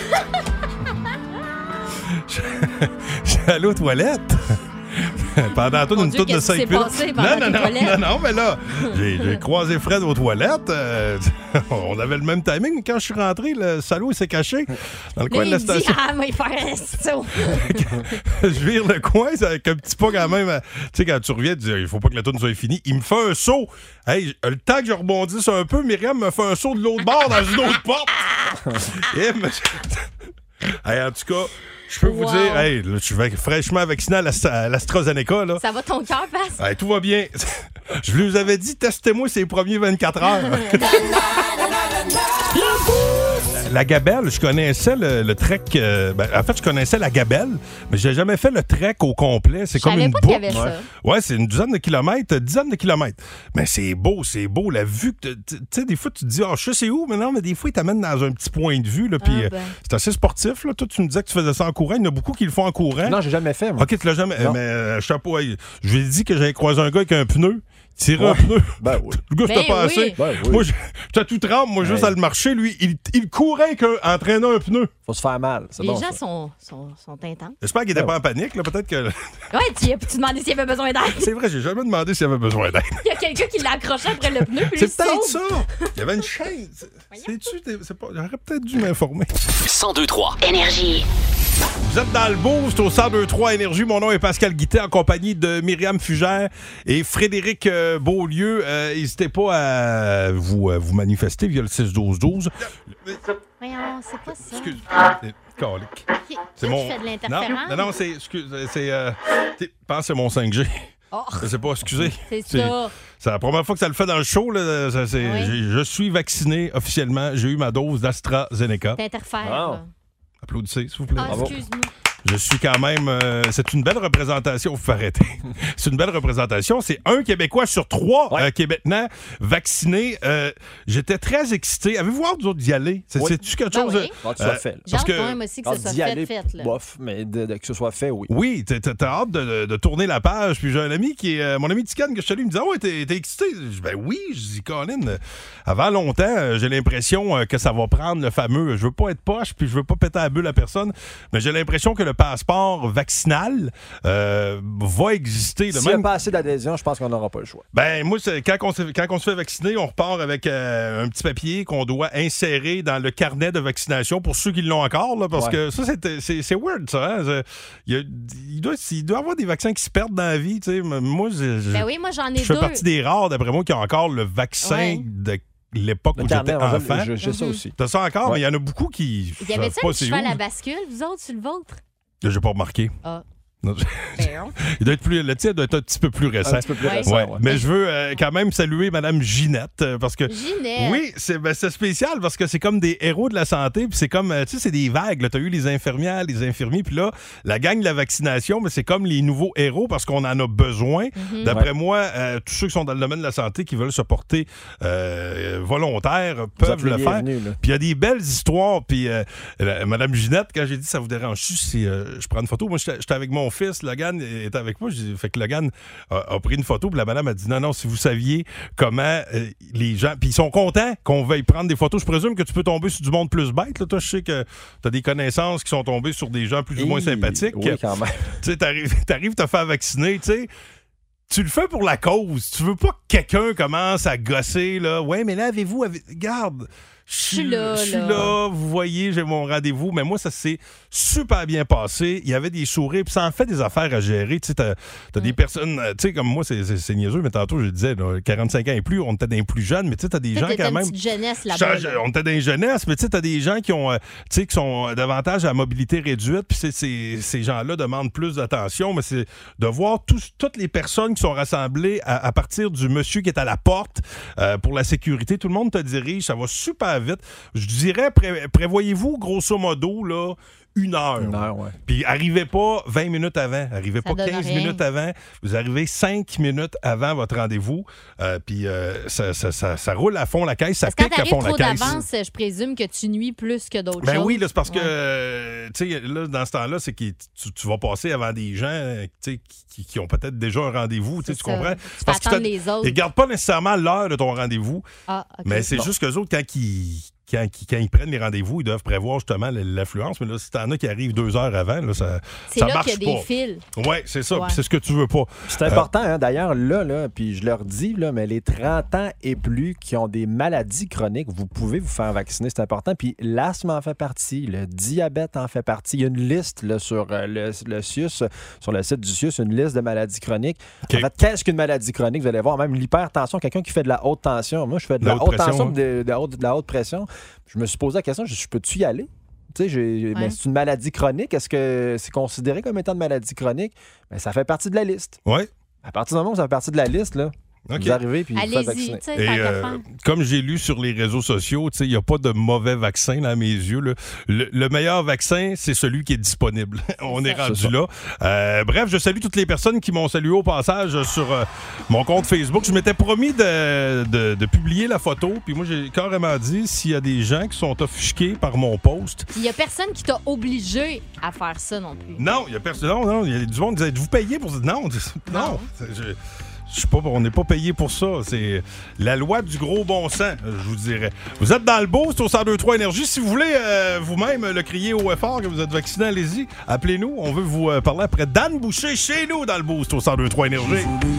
[SPEAKER 2] J'étais allé aux toilettes. Pendant toute une toute de cinq minutes. Non, non, non, non, non, mais là, j'ai, j'ai croisé Fred aux toilettes. Euh, on avait le même timing. Quand je suis rentré, le salaud il s'est caché dans le coin
[SPEAKER 3] là,
[SPEAKER 2] de la station.
[SPEAKER 3] Dit, ah, mais il fait ça.
[SPEAKER 2] Je vire le coin, c'est avec un petit pas quand même. Tu sais, quand tu reviens, tu dis, il faut pas que la tourne soit finie. Il me fait un saut. Hey, le temps que je rebondisse un peu, Myriam me fait un saut de l'autre bord dans une autre porte. Et, mais... hey, en tout cas, je peux wow. vous dire, hey, là, je suis fraîchement vacciné à, l'Ast- à l'AstraZeneca. Là.
[SPEAKER 3] Ça va ton cœur, passe?
[SPEAKER 2] Hey, tout va bien. Je vous avais dit, testez-moi ces premiers vingt-quatre heures. La gabelle, je connaissais le, le trek. Euh, ben, en fait, je connaissais la gabelle, mais j'ai jamais fait le trek au complet. C'est je comme une
[SPEAKER 3] pas
[SPEAKER 2] boucle.
[SPEAKER 3] Qu'il y avait ça.
[SPEAKER 2] Ouais, c'est une douzaine de kilomètres, dizaine de kilomètres. Mais c'est beau, c'est beau. La vue que tu sais, des fois, tu te dis, ah, oh, je sais où, mais non, mais des fois, ils t'amènent dans un petit point de vue. Là, puis ah ben. euh, c'est assez sportif. Là. Toi, tu me disais que tu faisais ça en courant. Il y en a beaucoup qui le font en courant.
[SPEAKER 4] Non, j'ai jamais fait. Moi.
[SPEAKER 2] OK, tu l'as jamais. Non. Mais euh, chapeau. Je lui ai dit que j'avais croisé un gars avec un pneu. Tirer ouais. un pneu.
[SPEAKER 4] Ben oui.
[SPEAKER 2] Le gars, c'était
[SPEAKER 3] ben
[SPEAKER 2] pas
[SPEAKER 3] oui.
[SPEAKER 2] assez.
[SPEAKER 4] Ben oui.
[SPEAKER 2] Moi, j'étais tout trempe. Moi, ouais. juste à le marcher. Lui, il, il courait qu'en traînant un pneu.
[SPEAKER 4] Faut se faire mal. C'est
[SPEAKER 3] Les
[SPEAKER 4] bon,
[SPEAKER 3] gens
[SPEAKER 4] ça.
[SPEAKER 3] sont, sont, sont intenses.
[SPEAKER 2] J'espère qu'il était
[SPEAKER 4] ben
[SPEAKER 2] pas
[SPEAKER 4] ouais.
[SPEAKER 2] en panique. Là. Peut-être que...
[SPEAKER 3] Ouais, tu, tu demandais s'il avait besoin d'aide.
[SPEAKER 2] C'est vrai, j'ai jamais demandé s'il avait besoin d'aide.
[SPEAKER 3] Il y a quelqu'un qui l'a accroché après le pneu. Puis
[SPEAKER 2] c'est peut-être
[SPEAKER 3] saute.
[SPEAKER 2] ça. Il y avait une chaîne. C'est-tu? C'est pas... J'aurais peut-être dû m'informer.
[SPEAKER 1] cent deux point trois
[SPEAKER 3] Énergie.
[SPEAKER 2] Vous êtes dans le boost au cent deux point trois Énergie. Mon nom est Pascal Guittet en compagnie de Myriam Fugère et Frédéric euh, Beaulieu. Euh, n'hésitez pas à vous, euh, vous manifester via le six douze douze.
[SPEAKER 3] Voyons, c'est pas ça.
[SPEAKER 2] Excuse. C'est calique.
[SPEAKER 3] Qui,
[SPEAKER 2] C'est
[SPEAKER 3] qui
[SPEAKER 2] mon.
[SPEAKER 3] fait de
[SPEAKER 2] Non,
[SPEAKER 3] l'interférence?
[SPEAKER 2] non, non, c'est. Excuse. C'est. Euh, je pense que c'est mon cinq G.
[SPEAKER 3] Oh.
[SPEAKER 2] Je sais pas, excusez.
[SPEAKER 3] C'est ça.
[SPEAKER 2] C'est la première fois que ça le fait dans le show. Là. Ça, c'est,
[SPEAKER 3] Oui.
[SPEAKER 2] j'ai- je suis vacciné officiellement. J'ai eu ma dose d'AstraZeneca.
[SPEAKER 3] T'interfères.
[SPEAKER 4] Wow.
[SPEAKER 3] là.
[SPEAKER 2] Applaudissez, s'il vous plaît.
[SPEAKER 3] Ah,
[SPEAKER 2] Bravo.
[SPEAKER 3] excuse-moi.
[SPEAKER 2] Je suis quand même. euh, c'est une belle représentation. Vous pouvez arrêter. C'est une belle représentation. C'est un Québécois sur trois
[SPEAKER 4] Ouais.
[SPEAKER 2] euh, qui est maintenant vacciné. Euh, j'étais très excité. Avez-vous hâte, vous autres, d'y aller? C'est,
[SPEAKER 4] Oui.
[SPEAKER 2] C'est-tu quelque
[SPEAKER 3] Ben
[SPEAKER 2] chose?
[SPEAKER 3] oui.
[SPEAKER 4] Quand tu
[SPEAKER 2] Euh,
[SPEAKER 4] sois fait. là.
[SPEAKER 3] J'ai
[SPEAKER 2] parce
[SPEAKER 3] hâte
[SPEAKER 2] que-
[SPEAKER 3] quand même aussi que
[SPEAKER 4] Quand
[SPEAKER 3] ça soit
[SPEAKER 4] d'y
[SPEAKER 3] fait,
[SPEAKER 4] aller,
[SPEAKER 3] fait. Là.
[SPEAKER 4] bof, mais de, de- que ce soit fait, oui.
[SPEAKER 2] Oui, t'as, t'as- t'as hâte de, de tourner la page. Puis j'ai un ami qui est. euh, mon ami Tican que je salue, il me dit: ah ouais, t'es, t'es excité? Je dis: ben oui. Je dis: Colin, euh, avant longtemps, euh, j'ai l'impression euh, que ça va prendre le fameux. Je veux pas être poche, puis je veux pas péter la bulle à personne, mais j'ai l'impression que le passeport vaccinal euh, va exister.
[SPEAKER 4] S'il
[SPEAKER 2] Le
[SPEAKER 4] n'y a
[SPEAKER 2] même.
[SPEAKER 4] pas assez d'adhésion, je pense qu'on n'aura pas le choix.
[SPEAKER 2] Ben, moi, c'est, quand, on se, quand on se fait vacciner, on repart avec euh, un petit papier qu'on doit insérer dans le carnet de vaccination pour ceux qui l'ont encore, là, parce
[SPEAKER 4] Ouais.
[SPEAKER 2] que ça, c'est, c'est, c'est weird, ça. Hein? C'est- Il, y a- il doit, il doit y avoir des vaccins qui se perdent dans la vie. Tu sais. Moi, je, je-
[SPEAKER 3] Ben oui, moi, j'en ai
[SPEAKER 2] je fais
[SPEAKER 3] deux.
[SPEAKER 2] partie des rares, d'après moi, qui ont encore le vaccin
[SPEAKER 3] Ouais.
[SPEAKER 2] de l'époque
[SPEAKER 4] Le
[SPEAKER 2] où
[SPEAKER 4] carnet,
[SPEAKER 2] j'étais
[SPEAKER 4] moi,
[SPEAKER 2] enfant.
[SPEAKER 4] j'ai j'ai ça
[SPEAKER 3] Mhm.
[SPEAKER 4] aussi.
[SPEAKER 2] T'as ça encore,
[SPEAKER 4] Ouais.
[SPEAKER 2] mais il y en a beaucoup qui.
[SPEAKER 3] Y avait-tu
[SPEAKER 2] savent pas
[SPEAKER 3] un
[SPEAKER 2] c'est
[SPEAKER 3] cheval
[SPEAKER 2] où.
[SPEAKER 3] à bascule, vous autres, sur le vôtre?
[SPEAKER 2] J'ai pas remarqué.
[SPEAKER 3] Ah.
[SPEAKER 2] Non,
[SPEAKER 3] Ben,
[SPEAKER 2] il doit être plus, le tien doit être un petit peu plus récent.
[SPEAKER 4] Un petit peu plus
[SPEAKER 3] Ouais.
[SPEAKER 4] récent,
[SPEAKER 2] Ouais,
[SPEAKER 4] ouais.
[SPEAKER 2] mais je veux euh, quand même saluer Mme Ginette euh, parce que
[SPEAKER 3] Ginette.
[SPEAKER 2] oui, c'est, ben, c'est spécial parce que c'est comme des héros de la santé puis c'est comme euh, tu sais c'est des vagues. Tu as eu les infirmières, les infirmiers puis là la gang de la vaccination, mais c'est comme les nouveaux héros parce qu'on en a besoin.
[SPEAKER 3] Mhm.
[SPEAKER 2] D'après moi, euh, tous ceux qui sont dans le domaine de la santé qui veulent se porter euh, volontaires
[SPEAKER 4] Vous
[SPEAKER 2] peuvent
[SPEAKER 4] êtes les
[SPEAKER 2] le faire.
[SPEAKER 4] bienvenus, là.
[SPEAKER 2] Puis il y a des belles histoires. Puis euh, la- Madame Ginette, quand j'ai dit ça vous dérange-tu si euh, je prends une photo, moi j'étais j'étais avec mon fils, Logan était avec moi. J'ai dit, fait que Logan a, a pris une photo. Puis la madame a dit non, non, si vous saviez comment euh, les gens. Puis ils sont contents qu'on veuille prendre des photos. Je présume que tu peux tomber sur du monde plus bête. Là. Toi, je sais que tu as des connaissances qui sont tombées sur des gens plus ou moins
[SPEAKER 4] Hi,
[SPEAKER 2] sympathiques.
[SPEAKER 4] Oui, quand même.
[SPEAKER 2] Tu sais, t'arrives, t'arrives te faire vacciner, tu sais. Tu le fais pour la cause. Tu veux pas que quelqu'un commence à gosser, là. Ouais, mais là, avez-vous... avez- Garde, je suis
[SPEAKER 3] là,
[SPEAKER 2] je suis
[SPEAKER 3] là.
[SPEAKER 2] là, vous voyez, j'ai mon rendez-vous. Mais moi, ça s'est super bien passé. Il y avait des sourires, puis ça en fait des affaires à gérer. Tu sais, t'as, t'as des personnes, euh, tu sais, comme moi, c'est, c'est, c'est niaiseux, mais tantôt, je le disais, là, quarante-cinq ans et plus, on était dans les plus jeunes, mais tu sais, t'as des
[SPEAKER 3] Toi,
[SPEAKER 2] gens
[SPEAKER 3] t'étais
[SPEAKER 2] quand
[SPEAKER 3] une
[SPEAKER 2] même...
[SPEAKER 3] petite jeunesse
[SPEAKER 2] Ça,
[SPEAKER 3] là-bas.
[SPEAKER 2] je-
[SPEAKER 3] là.
[SPEAKER 2] on était dans les jeunesses, mais tu sais, t'as des gens qui ont, euh, tu sais, qui sont davantage à mobilité réduite, puis c'est- c'est- ces gens-là demandent plus d'attention, mais c'est de voir tous, toutes les personnes qui sont rassemblées à, à partir du monsieur qui est à la porte euh, pour la sécurité. Tout le monde te dirige, ça va super vite. Je dirais, pré- prévoyez-vous, grosso modo, là, une heure.
[SPEAKER 4] Une heure, ouais.
[SPEAKER 2] Puis arrivez pas vingt minutes avant, arrivez
[SPEAKER 3] Ça
[SPEAKER 2] pas
[SPEAKER 3] donne
[SPEAKER 2] quinze
[SPEAKER 3] rien.
[SPEAKER 2] minutes avant, vous arrivez cinq minutes avant votre rendez-vous, euh, puis euh, ça, ça, ça, ça roule à fond la caisse, ça
[SPEAKER 3] Parce que quand
[SPEAKER 2] pique à
[SPEAKER 3] t'arrives
[SPEAKER 2] fond la
[SPEAKER 3] trop
[SPEAKER 2] caisse.
[SPEAKER 3] d'avance, je présume que tu nuis plus que d'autres
[SPEAKER 2] Ben
[SPEAKER 3] choses.
[SPEAKER 2] oui, là, c'est parce que,
[SPEAKER 3] Ouais.
[SPEAKER 2] euh, tu sais, là, dans ce temps-là, c'est que tu, tu vas passer avant des gens euh, tu sais, qui, qui ont peut-être déjà un rendez-vous, tu sais,
[SPEAKER 3] C'est
[SPEAKER 2] tu
[SPEAKER 3] ça.
[SPEAKER 2] comprends?
[SPEAKER 3] Tu fais
[SPEAKER 2] Parce que
[SPEAKER 3] attendre
[SPEAKER 2] t'as-
[SPEAKER 3] les autres.
[SPEAKER 2] Ils gardent pas nécessairement l'heure de ton rendez-vous,
[SPEAKER 3] Ah, OK.
[SPEAKER 2] mais c'est
[SPEAKER 4] Bon.
[SPEAKER 2] juste qu'eux autres, quand ils, quand, ils- quand ils prennent les rendez-vous, ils doivent prévoir justement l'affluence. Mais là, si t'en as qui arrivent deux heures avant, là, ça,
[SPEAKER 3] C'est
[SPEAKER 2] ça
[SPEAKER 3] là
[SPEAKER 2] marche
[SPEAKER 3] qu'il y a des
[SPEAKER 2] pas.
[SPEAKER 3] fils.
[SPEAKER 2] Oui, c'est ça.
[SPEAKER 3] Ouais.
[SPEAKER 2] puis c'est ce que tu veux pas.
[SPEAKER 4] C'est important, hein, d'ailleurs, là, là, puis je leur dis, là, mais les trente ans et plus qui ont des maladies chroniques, vous pouvez vous faire vacciner, c'est important. Puis l'asthme en fait partie, le diabète en fait partie. Il y a une liste là, sur euh, le, le C I U S, sur le site du C I U S, une liste de maladies chroniques.
[SPEAKER 2] OK.
[SPEAKER 4] En fait, qu'est-ce qu'une maladie chronique? Vous allez voir, même l'hypertension, quelqu'un qui fait de la haute tension. Moi, je fais de
[SPEAKER 2] La
[SPEAKER 4] la,
[SPEAKER 2] haute
[SPEAKER 4] haute
[SPEAKER 2] pression,
[SPEAKER 4] tension,
[SPEAKER 2] hein.
[SPEAKER 4] de, de la haute, de la haute pression. Je me suis posé la question, je, je peux-tu y aller? Tu sais, j'ai- j'ai-
[SPEAKER 3] Ouais.
[SPEAKER 4] mais c'est une maladie chronique. Est-ce que c'est considéré comme étant de maladie chronique? Ben, ça fait partie de la liste.
[SPEAKER 2] Oui.
[SPEAKER 4] À partir du moment où ça fait partie de la liste, là,
[SPEAKER 2] OK.
[SPEAKER 4] vous arrivez puis vous faites
[SPEAKER 3] Allez-y,
[SPEAKER 4] vacciner.
[SPEAKER 3] tu sais,
[SPEAKER 2] Et
[SPEAKER 3] tant qu'à
[SPEAKER 2] euh,
[SPEAKER 3] faire.
[SPEAKER 2] comme j'ai lu sur les réseaux sociaux, tu sais, il n'y a pas de mauvais vaccin là, à mes yeux. Là. Le, le meilleur vaccin, c'est celui qui est disponible. On est
[SPEAKER 3] ça.
[SPEAKER 2] rendu
[SPEAKER 4] C'est ça.
[SPEAKER 2] là. Euh, bref, je salue toutes les personnes qui m'ont salué au passage sur euh, mon compte Facebook. Je m'étais promis de, de- de publier la photo. Puis moi, j'ai carrément dit, s'il y a des gens qui sont offusqués par mon post,
[SPEAKER 3] Il y a personne qui t'a obligé à faire ça non plus.
[SPEAKER 2] non, il y a personne. Non, non, il y a du monde qui disait, êtes-vous payé pour ça? Non, non. Je, je suis pas, on n'est pas payé pour ça. C'est la loi du gros bon sens, je vous dirais. Vous êtes dans le boost au cent deux trois Énergie. Si vous voulez euh, vous-même le crier haut et fort que vous êtes vacciné, allez-y. Appelez-nous. On veut vous euh, parler après Dan Boucher chez nous dans le boost au cent deux trois Énergie.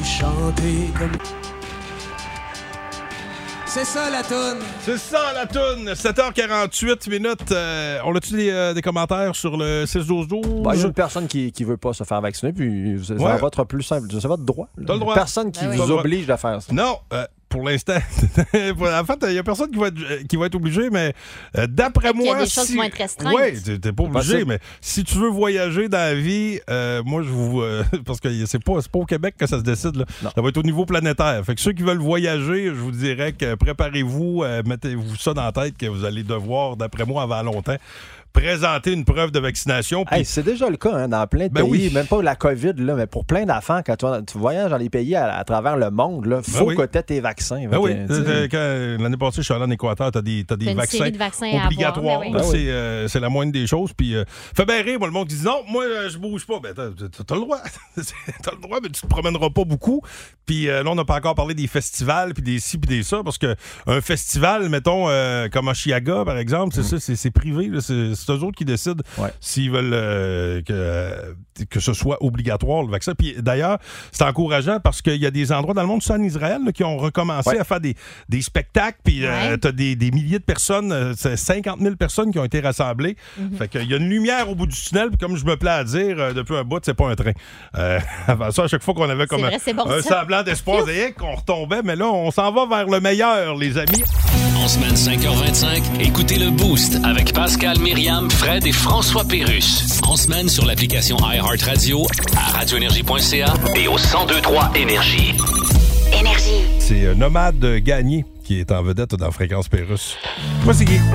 [SPEAKER 5] C'est ça la toune.
[SPEAKER 2] C'est ça la toune. sept heures quarante-huit minutes. Euh, on a-tu des, euh, des commentaires sur le six douze douze?
[SPEAKER 4] Ben, il y a une personne qui ne veut pas se faire vacciner, puis c'est
[SPEAKER 2] Ouais.
[SPEAKER 4] votre plus simple. C'est votre droit.
[SPEAKER 2] T'as le droit.
[SPEAKER 4] Personne qui
[SPEAKER 3] Ben oui.
[SPEAKER 4] vous
[SPEAKER 2] T'as le droit.
[SPEAKER 4] oblige de faire ça.
[SPEAKER 2] Non, euh, pour l'instant. En fait, il n'y a personne qui va être, qui va être obligé, mais euh, d'après moi...
[SPEAKER 3] Il y a des
[SPEAKER 2] si...
[SPEAKER 3] choses qui vont être restreintes.
[SPEAKER 2] Oui, tu n'es pas obligé, mais si tu veux voyager dans la vie, euh, moi, je vous... Euh, parce que c'est pas, c'est pas au Québec que ça se décide. Là. Ça va être au niveau planétaire. Fait que ceux qui veulent voyager, je vous dirais que préparez-vous, euh, mettez-vous ça dans la tête que vous allez devoir, d'après moi, avant longtemps, présenter une preuve de vaccination. Puis...
[SPEAKER 4] Hey, c'est déjà le cas hein, dans plein de
[SPEAKER 2] ben
[SPEAKER 4] pays,
[SPEAKER 2] oui.
[SPEAKER 4] même pas la COVID, là, mais pour plein d'affaires, quand tu, tu voyages dans les pays à, à travers le monde, il faut ben oui. que tu aies tes vaccins.
[SPEAKER 2] Ben oui.
[SPEAKER 4] Que,
[SPEAKER 2] quand, l'année passée, je suis allé en Équateur, tu as des, t'as des vaccins,
[SPEAKER 3] vaccins
[SPEAKER 2] obligatoires.
[SPEAKER 3] Ben
[SPEAKER 2] oui.
[SPEAKER 3] oui.
[SPEAKER 2] c'est, euh, c'est la moindre des choses. Puis, euh, fait bien rire, moi, le monde qui dit non, moi, euh, je bouge pas. Ben, t'as, t'as, t'as le droit. T'as le droit, mais tu te promèneras pas beaucoup. Puis euh, là, on n'a pas encore parlé des festivals, puis des ci, puis des ça, parce qu'un festival, mettons, euh, comme à Chiaga, par exemple, c'est mm. ça, c'est, c'est privé. Là, c'est, c'est eux autres qui décident ouais. s'ils veulent euh, que, euh, que ce soit obligatoire, le vaccin. Puis d'ailleurs, c'est encourageant parce qu'il y a des endroits dans le monde, ça en Israël, là, qui ont recommencé ouais. à faire des, des spectacles, puis ouais. euh, t'as des, des milliers de personnes, euh, c'est cinquante mille personnes qui ont été rassemblées. Mm-hmm. Fait qu'il y a une lumière au bout du tunnel, puis comme je me plais à dire, euh, depuis un bout, c'est pas un train. Euh, avant ça, à chaque fois qu'on avait comme
[SPEAKER 3] vrai,
[SPEAKER 2] un,
[SPEAKER 3] bon,
[SPEAKER 2] un semblant d'espoir, c'est qu'on retombait, mais là, on s'en va vers le meilleur, les amis.
[SPEAKER 1] En semaine cinq heures vingt-cinq, écoutez le Boost avec Pascal, Myriam, Fred et François Pérusse. En semaine sur l'application iHeartRadio, à radio énergie point c a et au cent deux point trois Énergie.
[SPEAKER 3] Énergie.
[SPEAKER 2] C'est euh, Nomade Gagné qui est en vedette dans Fréquence Pérusse. Moi, c'est qui?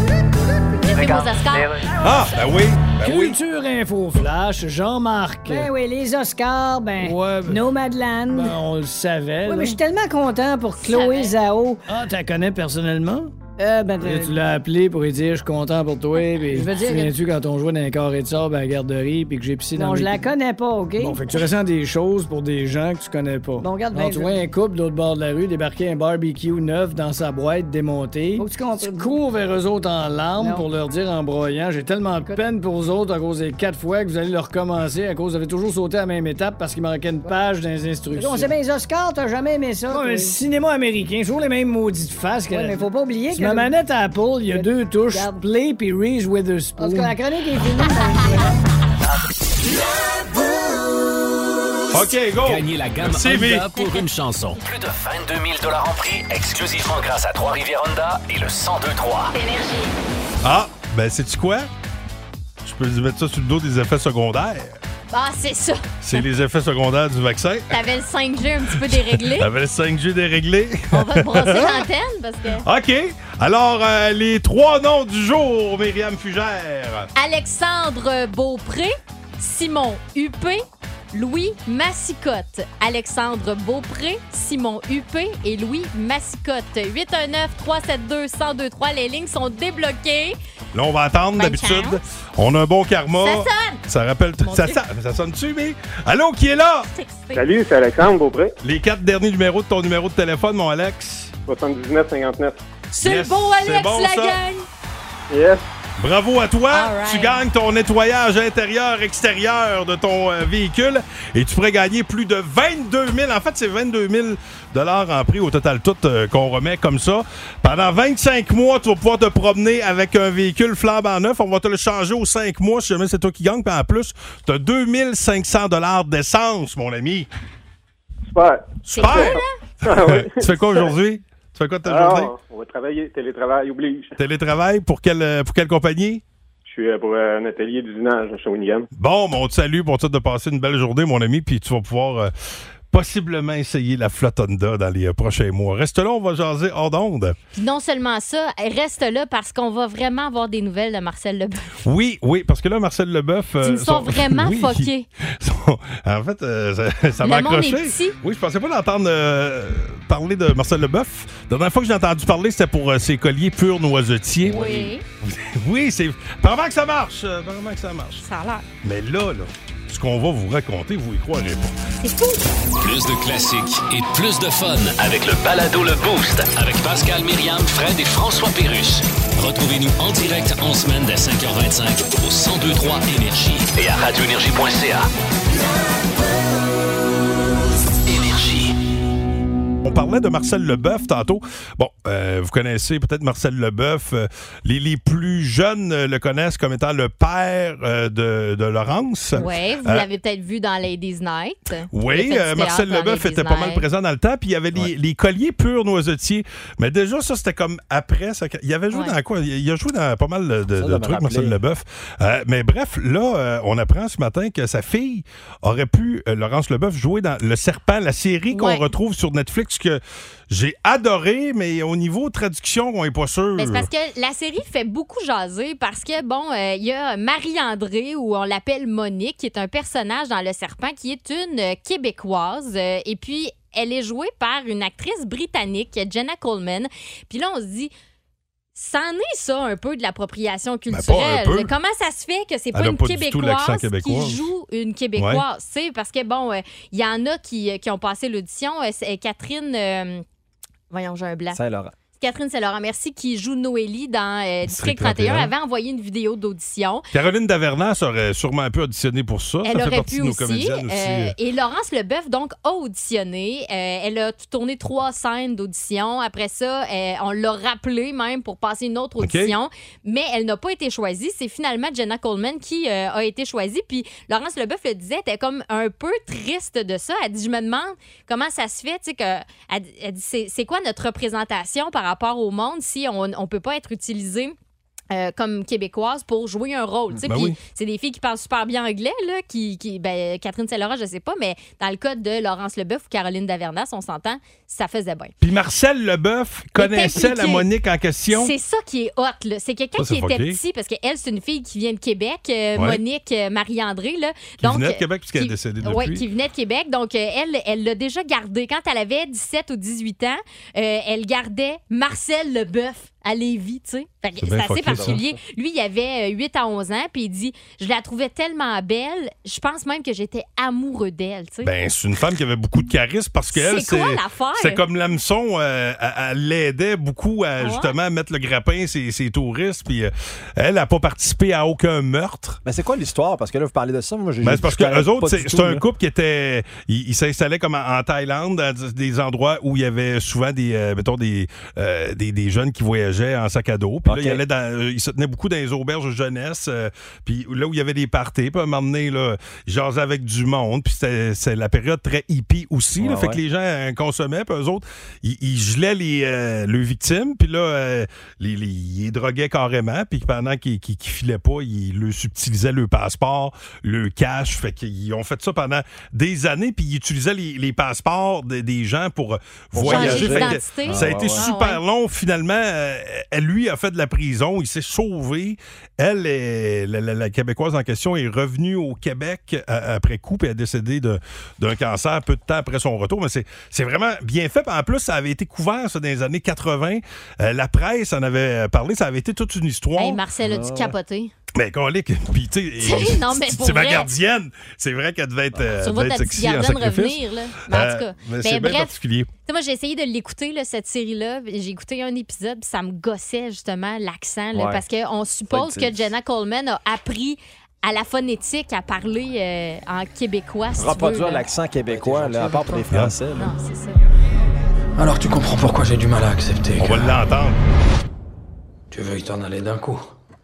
[SPEAKER 2] Ah, ben oui, ben oui.
[SPEAKER 11] Culture Info Flash, Jean-Marc.
[SPEAKER 7] Ben oui, les Oscars, ben,
[SPEAKER 11] ouais, ben
[SPEAKER 7] Nomadland.
[SPEAKER 11] Ben, on le savait.
[SPEAKER 7] Oui, mais je suis tellement content pour Chloé Zhao.
[SPEAKER 11] Ah, tu la connais personnellement?
[SPEAKER 7] Euh, ben,
[SPEAKER 11] Et tu l'as appelé pour lui dire « Je suis content pour toi ». Puis
[SPEAKER 7] je veux dire...
[SPEAKER 11] Tu souviens-tu quand on jouait dans un carré de sable à la garderie puis que j'ai pissé dans
[SPEAKER 7] Non,
[SPEAKER 11] le...
[SPEAKER 7] je la connais pas, OK?
[SPEAKER 11] Bon, fait que tu ressens des choses pour des gens que tu connais pas.
[SPEAKER 7] Bon, regarde
[SPEAKER 11] bien. Tu vois un couple de l'autre bord de la rue débarquer un barbecue neuf dans sa boîte démontée.
[SPEAKER 7] Faut que tu comprennes.
[SPEAKER 11] Tu cours vers eux autres en larmes non. pour leur dire en broyant « J'ai tellement de peine pour vous autres à cause des quatre fois que vous allez le recommencer à cause vous avez toujours sauté à la même étape parce qu'il manquait une page dans les instructions. »
[SPEAKER 7] On sait bien les Oscars, t'as jamais aimé ça.
[SPEAKER 11] Ouais, mais le cinéma américain, c'est toujours les mêmes maudites faces.
[SPEAKER 7] Ouais, mais faut pas oublier que...
[SPEAKER 11] Ma manette à Apple, il y a deux touches, Regarde. Play puis Reese Witherspoon.
[SPEAKER 7] En tout cas, la chronique est finie.
[SPEAKER 2] OK, go!
[SPEAKER 1] Gagnez la gamme
[SPEAKER 2] Merci,
[SPEAKER 1] Honda pour une chanson. Plus de vingt-deux mille dollars en prix, exclusivement grâce à Trois-Rivières Honda et le cent deux trois. Énergie.
[SPEAKER 2] Ah, ben, sais-tu quoi? Je peux mettre ça sur le dos des effets secondaires.
[SPEAKER 3] Ah, c'est ça.
[SPEAKER 2] C'est les effets secondaires du vaccin.
[SPEAKER 3] T'avais le cinq G un petit peu déréglé.
[SPEAKER 2] T'avais le cinq G déréglé.
[SPEAKER 3] On va te brosser l'antenne parce que...
[SPEAKER 2] OK. Alors, euh, les trois noms du jour, Myriam Fugère.
[SPEAKER 3] Alexandre Beaupré, Simon Huppé, Louis Massicotte. Alexandre Beaupré, Simon Huppé et Louis Massicotte. huit un neuf, trois sept deux, un zéro deux trois. Les lignes sont débloquées.
[SPEAKER 2] Là, on va attendre.
[SPEAKER 3] Bonne
[SPEAKER 2] d'habitude.
[SPEAKER 3] chance.
[SPEAKER 2] On a un bon karma.
[SPEAKER 3] Ça sonne!
[SPEAKER 2] Ça rappelle... Ça, ça, ça sonne-tu, mais... Allô, qui est là?
[SPEAKER 10] Salut, c'est Alexandre Beaupré.
[SPEAKER 2] Les quatre derniers numéros de ton numéro de téléphone, mon Alex.
[SPEAKER 10] soixante-dix-neuf cinquante-neuf.
[SPEAKER 3] C'est
[SPEAKER 2] yes,
[SPEAKER 3] bon, Alex,
[SPEAKER 2] c'est bon,
[SPEAKER 3] la
[SPEAKER 2] ça.
[SPEAKER 3] gang!
[SPEAKER 10] Yes.
[SPEAKER 2] Bravo à toi.
[SPEAKER 3] Right.
[SPEAKER 2] Tu gagnes ton nettoyage intérieur-extérieur de ton euh, véhicule et tu pourrais gagner plus de vingt-deux mille. En fait, c'est vingt-deux mille dollars en prix au total tout euh, qu'on remet comme ça. Pendant vingt-cinq mois, tu vas pouvoir te promener avec un véhicule flambant neuf. On va te le changer aux cinq mois si jamais c'est toi qui gagne. Puis en plus, tu as deux mille cinq cents dollars d'essence, mon ami.
[SPEAKER 10] Super.
[SPEAKER 2] Super.
[SPEAKER 3] Cool, hein?
[SPEAKER 10] Ah, ouais.
[SPEAKER 2] Tu fais quoi aujourd'hui? Tu fais quoi de ta
[SPEAKER 10] Alors,
[SPEAKER 2] journée?
[SPEAKER 10] on va travailler. Télétravail oblige.
[SPEAKER 2] Télétravail pour quelle, pour quelle compagnie?
[SPEAKER 10] Je suis euh, pour euh, un atelier d'usinage à Shawinigan.
[SPEAKER 2] Bon, bon, on te salue pour te de passer une belle journée, mon ami, puis tu vas pouvoir euh, possiblement essayer la flotte Honda dans les euh, prochains mois. Reste là, on va jaser hors d'onde.
[SPEAKER 3] Puis non seulement ça, reste là parce qu'on va vraiment avoir des nouvelles de Marcel Leboeuf.
[SPEAKER 2] Oui, oui, parce que là, Marcel Leboeuf...
[SPEAKER 3] Euh, Ils sont, sont vraiment oui, fuckés.
[SPEAKER 2] Sont, en fait, euh, ça, ça m'a accroché.
[SPEAKER 3] Le monde est petit.
[SPEAKER 2] Oui, je pensais pas l'entendre euh, parler de Marcel Leboeuf. La dernière fois que j'ai entendu parler, c'était pour euh, ses colliers purs noisetiers.
[SPEAKER 3] Oui.
[SPEAKER 2] Oui, c'est... Apparemment que ça marche. Apparemment que ça marche.
[SPEAKER 3] Ça a l'air.
[SPEAKER 2] Mais là, là... Ce qu'on va vous raconter, vous y croirez pas.
[SPEAKER 3] C'est fou!
[SPEAKER 1] Plus de classiques et plus de fun avec le balado Le Boost avec Pascal, Myriam, Fred et François Pérusse. Retrouvez-nous en direct en semaine dès cinq heures vingt-cinq au cent deux trois Énergie et à radio énergie point c a. Énergie.
[SPEAKER 2] On parlait de Marcel Leboeuf tantôt. Bon, euh, vous connaissez peut-être Marcel Leboeuf. Euh, les, les plus jeunes euh, le connaissent comme étant le père euh, de, de Laurence.
[SPEAKER 3] Oui, vous
[SPEAKER 2] euh,
[SPEAKER 3] l'avez peut-être vu dans Ladies Night.
[SPEAKER 2] Oui, euh, Marcel Leboeuf était pas mal présent dans le temps. Puis il y avait les, ouais. les colliers purs noisetiers. Mais déjà, ça, c'était comme après. Ça, il avait joué ouais. dans quoi? Il a joué dans pas mal de, de, de trucs, Marcel Leboeuf. Euh, mais bref, là, euh, on apprend ce matin que sa fille aurait pu, euh, Laurence Leboeuf, jouer dans Le Serpent, la série qu'on ouais. retrouve sur Netflix, que j'ai adoré, mais au niveau traduction, on n'est pas sûr.
[SPEAKER 3] Ben, c'est parce que la série fait beaucoup jaser parce que, bon, il euh, y a Marie-André, ou on l'appelle Monique, qui est un personnage dans Le Serpent, qui est une euh, Québécoise. Euh, et puis, elle est jouée par une actrice britannique, Jenna Coleman. Puis là, on se dit... C'en est ça un peu de l'appropriation culturelle. Ben Comment ça se fait que c'est pas une pas Québécoise qui joue une Québécoise? Ouais. C'est parce que, bon, il euh, y en a qui, qui ont passé l'audition. Euh, Catherine... Euh, voyons, j'ai un blanc.
[SPEAKER 4] Saint-Laurent.
[SPEAKER 3] Catherine Saint-Laurent, merci, qui joue Noélie dans euh, District trente et un, avait envoyé une vidéo d'audition.
[SPEAKER 2] Caroline Davernas aurait sûrement un peu auditionné pour ça.
[SPEAKER 3] Elle
[SPEAKER 2] ça
[SPEAKER 3] aurait
[SPEAKER 2] fait partie
[SPEAKER 3] pu
[SPEAKER 2] de nos
[SPEAKER 3] aussi.
[SPEAKER 2] comédiennes aussi.
[SPEAKER 3] Euh, et Laurence Leboeuf, donc, a auditionné. Euh, elle a tourné trois scènes d'audition. Après ça, euh, on l'a rappelée même pour passer une autre audition. Okay. Mais elle n'a pas été choisie. C'est finalement Jenna Coleman qui euh, a été choisie. Puis Laurence Leboeuf le disait, elle était comme un peu triste de ça. Elle dit, je me demande comment ça se fait, tu sais, que elle, elle dit, c'est, c'est quoi notre représentation par rapport au monde si on ne peut pas être utilisé euh, comme québécoise pour jouer un rôle. Ben oui. C'est des filles qui parlent super bien anglais, là, qui, qui, ben, Catherine Saint-Laurent, je sais pas, mais dans le cas de Laurence Leboeuf ou Caroline Davernas, on s'entend, ça faisait bien.
[SPEAKER 2] Puis Marcel Leboeuf connaissait la Monique en question.
[SPEAKER 3] C'est ça qui est hot, là. C'est quelqu'un ça, qui était petit, parce qu'elle, c'est une fille qui vient de Québec, euh, ouais. Monique euh, Marie-André. Là.
[SPEAKER 2] Qui donc, venait de Québec, puisqu'elle est décédée depuis.
[SPEAKER 3] Oui, qui venait de Québec. Donc, euh, elle, elle l'a déjà gardé. Quand elle avait dix-sept ou dix-huit ans, euh, elle gardait Marcel Leboeuf à Lévis, tu sais. C'est, c'est assez particulier. Ça. Lui, il avait huit à onze ans, puis il dit « Je la trouvais tellement belle, je pense même que j'étais amoureux d'elle. »
[SPEAKER 2] Ben, c'est une femme qui avait beaucoup de charisme parce qu'elle,
[SPEAKER 3] c'est, quoi, c'est,
[SPEAKER 2] c'est comme l'hameçon, euh, elle, elle l'aidait beaucoup à, ouais. justement, mettre le grappin, ses, ses touristes, puis euh, elle n'a pas participé à aucun meurtre.
[SPEAKER 4] Ben, c'est quoi l'histoire? Parce que là, vous parlez de ça, moi, j'ai
[SPEAKER 2] ben, c'est parce que eux autres, c'est, c'est un couple qui était... Ils il s'installaient comme en, en Thaïlande, à des endroits où il y avait souvent des, euh, mettons, des, euh, des, des jeunes qui voyageaient en sac à dos. Puis okay. là, il, allait dans, euh, il se tenait beaucoup dans les auberges de jeunesse. Euh, puis là où il y avait des parties. Puis à un moment donné, là, il jasait avec du monde. Puis c'était, c'était la période très hippie aussi. Ouais, là, fait ouais. que les gens euh, consommaient. Puis eux autres, ils, ils gelaient les, euh, leurs victimes. Puis là, euh, les, les, ils les droguaient carrément. Puis pendant qu'ils, qu'ils, qu'ils filaient pas, ils leur subtilisaient le passeport, le cash. Fait qu'ils ont fait ça pendant des années. Puis ils utilisaient les, les passeports de, des gens pour, pour voyager. Fait que, ah, ça a été ouais, super ouais. long. Finalement, euh, elle, lui, a fait de la prison. Il s'est sauvé. Elle, est, la, la, la Québécoise en question, est revenue au Québec euh, après coup, puis elle est décédée de, d'un cancer peu de temps après son retour. Mais c'est, c'est vraiment bien fait. En plus, ça avait été couvert, ça, dans les années quatre-vingts. Euh, la presse en avait parlé. Ça avait été toute une histoire.
[SPEAKER 3] Hey, Marcel, as-tu capoté?
[SPEAKER 2] Mais colique, puis tu sais, c'est ma gardienne. C'est vrai qu'elle devait être, euh, devait être sexy en sacrifice. Revenir, là. Mais en tout cas, euh, mais c'est bien particulier.
[SPEAKER 3] Moi, j'ai essayé de l'écouter, là, cette série-là. J'ai écouté un épisode, puis ça me gossait justement l'accent, là, ouais. parce qu'on suppose que Jenna Coleman a appris à la phonétique à parler euh, en québécois. Si
[SPEAKER 4] reproduire l'accent québécois, là, à part pour les Français. Là.
[SPEAKER 3] Non, c'est ça.
[SPEAKER 5] Alors tu comprends pourquoi j'ai du mal à accepter.
[SPEAKER 2] On
[SPEAKER 5] que...
[SPEAKER 2] va l'entendre.
[SPEAKER 5] Tu veux y t'en aller d'un coup.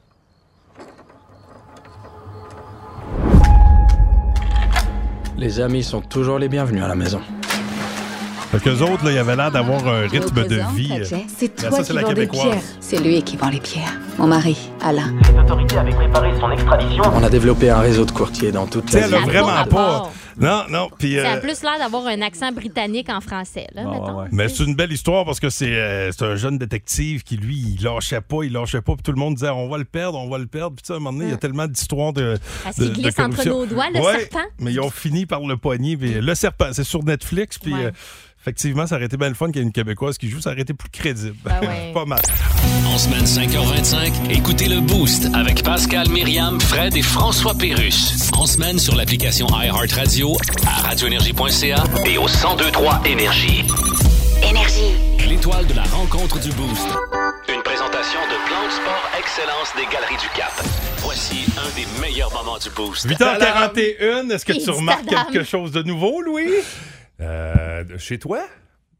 [SPEAKER 5] Les amis sont toujours les bienvenus à la maison.
[SPEAKER 2] Fait qu'eux autres, là, il y avait l'air d'avoir un rythme de vie.
[SPEAKER 12] C'est toi ça, c'est qui vends des pierres. C'est lui qui vend les pierres. Mon mari, Alain.
[SPEAKER 13] Les autorités avaient préparé son extradition.
[SPEAKER 5] On a développé un réseau de courtiers dans toute la
[SPEAKER 2] ville. Elle a vraiment pas. Non, non. Puis,
[SPEAKER 3] ça a
[SPEAKER 2] euh...
[SPEAKER 3] plus l'air d'avoir un accent britannique en français, là, oh, mettons. Ouais.
[SPEAKER 2] Mais c'est une belle histoire parce que c'est, euh, c'est un jeune détective qui, lui, il lâchait pas, il lâchait pas. Puis tout le monde disait, on va le perdre, on va le perdre. Puis tu sais, à un moment donné, il y a tellement d'histoires de.
[SPEAKER 3] Parce qu'il glisse entre nos doigts, le
[SPEAKER 2] ouais,
[SPEAKER 3] serpent.
[SPEAKER 2] Mais ils ont fini par le poignet. Puis le serpent, c'est sur Netflix. Puis. Ouais. Euh, Effectivement, ça aurait été bien le fun qu'il y ait une Québécoise qui joue. Ça aurait été plus crédible.
[SPEAKER 3] Ben ouais.
[SPEAKER 2] Pas mal.
[SPEAKER 1] En semaine cinq heures vingt-cinq, écoutez le Boost avec Pascal, Myriam, Fred et François Pérusse. En semaine sur l'application iHeartRadio, à radio énergie point c a et au cent deux trois Énergie. Énergie. L'étoile de la rencontre du Boost. Une présentation de Plan de Sport Excellence des Galeries du Cap. Voici un des meilleurs moments du Boost.
[SPEAKER 2] huit heures quarante et un, est-ce que tu remarques quelque chose de nouveau, Louis?
[SPEAKER 14] Euh, chez toi?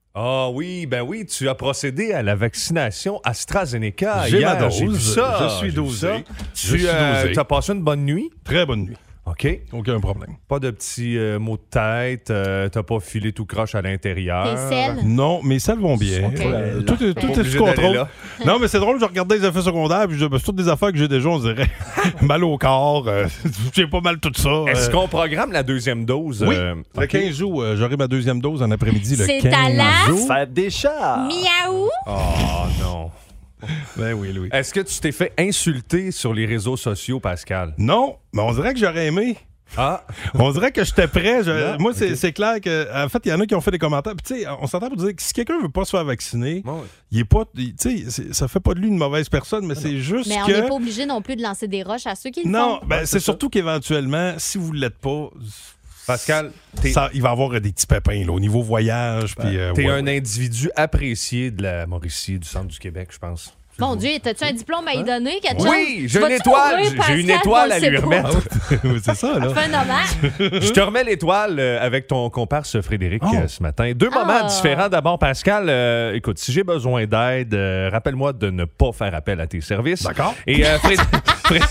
[SPEAKER 14] Ah oui, ben oui, tu as procédé à la vaccination AstraZeneca.
[SPEAKER 2] J'ai
[SPEAKER 14] hier,
[SPEAKER 2] ma dose.
[SPEAKER 14] J'ai vu ça.
[SPEAKER 2] Je suis dosé. Je
[SPEAKER 14] Tu
[SPEAKER 2] suis
[SPEAKER 14] euh,
[SPEAKER 2] dosé.
[SPEAKER 14] as passé une bonne nuit?
[SPEAKER 2] Très bonne nuit.
[SPEAKER 14] OK.
[SPEAKER 2] Aucun problème.
[SPEAKER 14] Pas de petits euh, maux de tête, euh, t'as pas filé tout croche à l'intérieur.
[SPEAKER 3] Tes selles?
[SPEAKER 2] Non, mes selles vont bien.
[SPEAKER 3] Okay.
[SPEAKER 2] Euh, tout est, tout est
[SPEAKER 14] Obligé
[SPEAKER 2] sous
[SPEAKER 14] d'aller
[SPEAKER 2] contrôle.
[SPEAKER 14] là.
[SPEAKER 2] Non, mais c'est drôle, je regardais les effets secondaires, puis je dis, ben, c'est toutes des affaires que j'ai déjà, on dirait. Mal au corps, euh, j'ai pas mal tout ça.
[SPEAKER 14] Est-ce
[SPEAKER 2] euh.
[SPEAKER 14] qu'on programme la deuxième dose?
[SPEAKER 2] Oui,
[SPEAKER 14] euh,
[SPEAKER 2] le
[SPEAKER 14] OK.
[SPEAKER 2] quinze août, euh, j'aurai ma deuxième dose en après-midi. Le
[SPEAKER 3] C'est
[SPEAKER 2] quinze
[SPEAKER 3] à la-
[SPEAKER 2] août.
[SPEAKER 4] Fête des chats!
[SPEAKER 3] Miaou!
[SPEAKER 14] Oh non.
[SPEAKER 2] Ben oui, Louis.
[SPEAKER 14] Est-ce que tu t'es fait insulter sur les réseaux sociaux, Pascal?
[SPEAKER 2] Non, mais on dirait que j'aurais aimé.
[SPEAKER 14] Ah!
[SPEAKER 2] On dirait que j'étais prêt. Je-
[SPEAKER 14] Non,
[SPEAKER 2] moi, c'est
[SPEAKER 14] ok.
[SPEAKER 2] c'est clair que, en fait, il y en a qui ont fait des commentaires. Puis, tu sais, on s'entend pour dire que si quelqu'un veut pas se faire vacciner,
[SPEAKER 14] Bon, ouais.
[SPEAKER 2] il est pas. il- Tu sais, c'est- ça fait pas de lui une mauvaise personne, mais c'est juste
[SPEAKER 3] Mais on
[SPEAKER 2] que.
[SPEAKER 3] n'est pas obligé non plus de lancer des roches à ceux qui le
[SPEAKER 2] Non,
[SPEAKER 3] font.
[SPEAKER 2] ben,
[SPEAKER 14] Ouais,
[SPEAKER 2] c'est
[SPEAKER 14] c'est ça.
[SPEAKER 2] surtout qu'éventuellement, si vous ne l'êtes pas,
[SPEAKER 14] Pascal, t'es,
[SPEAKER 2] ça, il va y avoir des petits pépins là, au niveau voyage. Puis, euh,
[SPEAKER 14] t'es
[SPEAKER 2] ouais,
[SPEAKER 14] un
[SPEAKER 2] ouais.
[SPEAKER 14] individu apprécié de la Mauricie, du centre du Québec, je pense.
[SPEAKER 3] Mon Dieu, t'as-tu un diplôme à y donner, quelque chose?
[SPEAKER 14] Oui, j'ai
[SPEAKER 3] Tu
[SPEAKER 14] une
[SPEAKER 3] vas-tu
[SPEAKER 14] étoile.
[SPEAKER 3] mourir,
[SPEAKER 14] J'ai
[SPEAKER 3] Pascal?
[SPEAKER 14] une étoile
[SPEAKER 3] On
[SPEAKER 14] à
[SPEAKER 3] le
[SPEAKER 14] lui
[SPEAKER 3] sait pas.
[SPEAKER 14] remettre.
[SPEAKER 2] Ah oui, c'est ça, là.
[SPEAKER 3] Fais un hommage.
[SPEAKER 14] Je te remets l'étoile euh, avec ton comparse Frédéric
[SPEAKER 2] Oh.
[SPEAKER 14] euh, ce matin. Deux
[SPEAKER 3] Ah.
[SPEAKER 14] moments différents. D'abord, Pascal, euh, écoute, si j'ai besoin d'aide, euh, rappelle-moi de ne pas faire appel à tes services.
[SPEAKER 2] D'accord.
[SPEAKER 14] Et euh, Fré- Fré-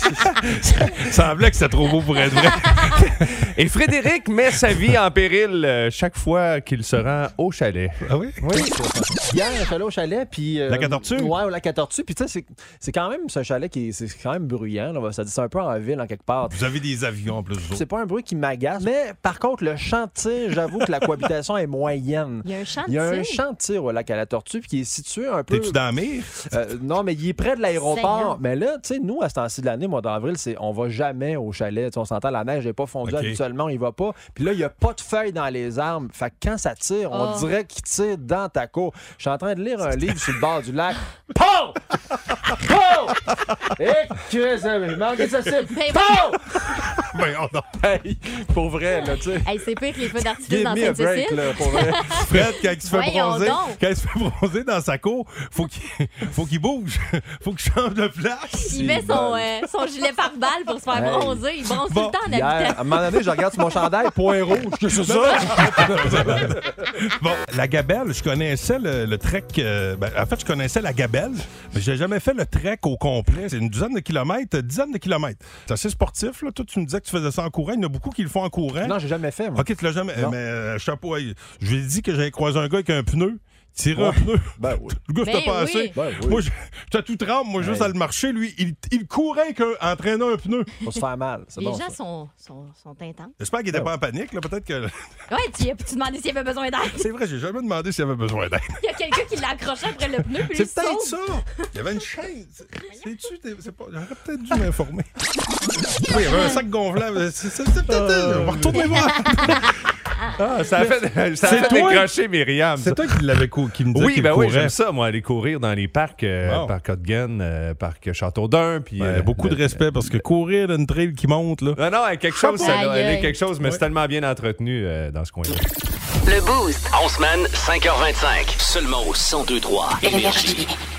[SPEAKER 2] Ça semblait que c'était trop beau pour être vrai.
[SPEAKER 14] Et Frédéric met sa vie en péril euh, chaque fois qu'il se rend au chalet.
[SPEAKER 2] Ah oui?
[SPEAKER 4] Oui, hier, je suis allé au chalet, puis... euh,
[SPEAKER 2] Lac à Tortue?
[SPEAKER 4] Ouais, au Lac à Tortue. Puis tu sais, c'est- c'est quand même ce chalet qui est, c'est quand même bruyant. Là, ça dit c'est un peu en ville, en quelque part.
[SPEAKER 2] Vous avez des avions en plus. vous autres.
[SPEAKER 4] C'est pas un bruit qui m'agace. Mais par contre, le champ de tir, j'avoue que la cohabitation est moyenne.
[SPEAKER 3] Il y a un champ de
[SPEAKER 4] Il y a un
[SPEAKER 3] tir.
[SPEAKER 4] champ de tir au Lac à la Tortue, puis qui est situé un peu...
[SPEAKER 2] T'es-tu dans la mire?
[SPEAKER 4] Euh, non, mais il est près de
[SPEAKER 3] Seigneur.
[SPEAKER 4] l'aéroport. Mais là, tu sais, nous, à ce temps-ci de l'année, mois d'avril, c'est, on va jamais au chalet. Tu sais, on s'entend, la neige n'est pas fondue
[SPEAKER 2] OK.
[SPEAKER 4] habituellement, on y va pas. Puis là, il n'y a pas de feuilles dans les arbres. Fait que quand ça tire, on
[SPEAKER 3] Oh.
[SPEAKER 4] dirait qu'il tire dans ta cour. Je suis en train de lire un livre sur le bord du lac. Pow! Pow! Et que ça il manque ça, c'est
[SPEAKER 3] Ben
[SPEAKER 4] Pow!
[SPEAKER 2] Ben, oh non.
[SPEAKER 4] Hey, pour vrai, là, tu sais.
[SPEAKER 3] Hey, c'est pire que les feux d'artifice
[SPEAKER 4] Give
[SPEAKER 3] dans
[SPEAKER 4] me a break,
[SPEAKER 3] Sainte-Cécile.
[SPEAKER 4] là, pour vrai.
[SPEAKER 2] Fred, quand il se fait
[SPEAKER 3] Voyons
[SPEAKER 2] bronzer,
[SPEAKER 3] donc.
[SPEAKER 2] quand il se fait bronzer dans sa cour, faut qu'il faut qu'il bouge. Faut qu'il change de place.
[SPEAKER 3] Il met son, euh, son gilet pare-balles pour se faire
[SPEAKER 4] Hey.
[SPEAKER 3] bronzer. Il bronze
[SPEAKER 2] Bon,
[SPEAKER 3] tout le temps en
[SPEAKER 4] Hier,
[SPEAKER 3] habitant.
[SPEAKER 4] à un moment donné, je regarde sur mon chandail, point rouge. Qu'est-ce que c'est ça?
[SPEAKER 2] Bon, la gabelle, je connaissais le, le trek. euh, ben, en fait, je connaissais la gabelle, mais j'ai jamais fait le trek au complet. C'est une dizaine de kilomètres, euh, dizaine de kilomètres. C'est assez sportif, là. Toi, tu me disais que tu faisais ça en courant. Il y en a beaucoup qui le font en courant.
[SPEAKER 4] Non, j'ai jamais fait, moi.
[SPEAKER 2] OK, tu l'as jamais.
[SPEAKER 4] Non.
[SPEAKER 2] Mais euh, chapeau. hey, je lui ai dit que j'avais croisé un gars avec un pneu. Il tirait un
[SPEAKER 4] Ouais.
[SPEAKER 2] pneu.
[SPEAKER 4] Ben oui.
[SPEAKER 2] Le gars, c'était
[SPEAKER 3] Ben
[SPEAKER 2] pas
[SPEAKER 3] oui.
[SPEAKER 2] assez.
[SPEAKER 4] Ben oui.
[SPEAKER 2] Moi, je- j'étais tout trempe. Moi, juste
[SPEAKER 4] Hey.
[SPEAKER 2] à le marcher. Lui, il, il courait avec un- en traînant un pneu.
[SPEAKER 4] Pour se faire mal. C'est
[SPEAKER 3] Les
[SPEAKER 4] bon,
[SPEAKER 3] gens
[SPEAKER 4] ça.
[SPEAKER 3] sont, sont, sont intenses.
[SPEAKER 2] J'espère qu'il était pas en panique. Là. Peut-être que.
[SPEAKER 3] Ouais, tu, tu demandais s'il avait besoin d'aide.
[SPEAKER 2] C'est vrai, j'ai jamais demandé s'il avait besoin d'aide.
[SPEAKER 3] Il y a quelqu'un qui l'a accroché après le pneu, puis lui
[SPEAKER 2] C'est peut-être
[SPEAKER 3] saute.
[SPEAKER 2] ça. Il y avait une chaîne. C'est- C'est-tu? t'es- c'est pas- J'aurais peut-être dû m'informer. Oui, il y avait un sac gonflable. C'est c'est- c'est peut-être. On va retourner voir.
[SPEAKER 14] Ah, ça a fait, ça a
[SPEAKER 2] C'est
[SPEAKER 14] fait
[SPEAKER 2] toi?
[SPEAKER 14] décrocher Myriam.
[SPEAKER 2] C'est toi qui l'avais cou- qui me disait
[SPEAKER 14] Oui,
[SPEAKER 2] qu'il
[SPEAKER 14] ben oui,
[SPEAKER 2] courait.
[SPEAKER 14] j'aime ça, moi, aller courir dans les parcs, euh,
[SPEAKER 2] Wow.
[SPEAKER 14] parc Haute-Gaine, euh, parc Châteaudun, puis...
[SPEAKER 2] Ben,
[SPEAKER 14] euh,
[SPEAKER 2] beaucoup de
[SPEAKER 14] le-
[SPEAKER 2] respect parce que courir dans une trail qui monte, là.
[SPEAKER 14] Non, non, elle est quelque chose, ça,
[SPEAKER 3] Aïe,
[SPEAKER 14] là, elle est
[SPEAKER 3] aïe.
[SPEAKER 14] quelque chose, mais
[SPEAKER 2] Ouais.
[SPEAKER 14] c'est tellement bien entretenu euh, dans ce coin-là.
[SPEAKER 1] Le Boost. En semaine, cinq heures vingt-cinq. Seulement au cent deux trois Énergie.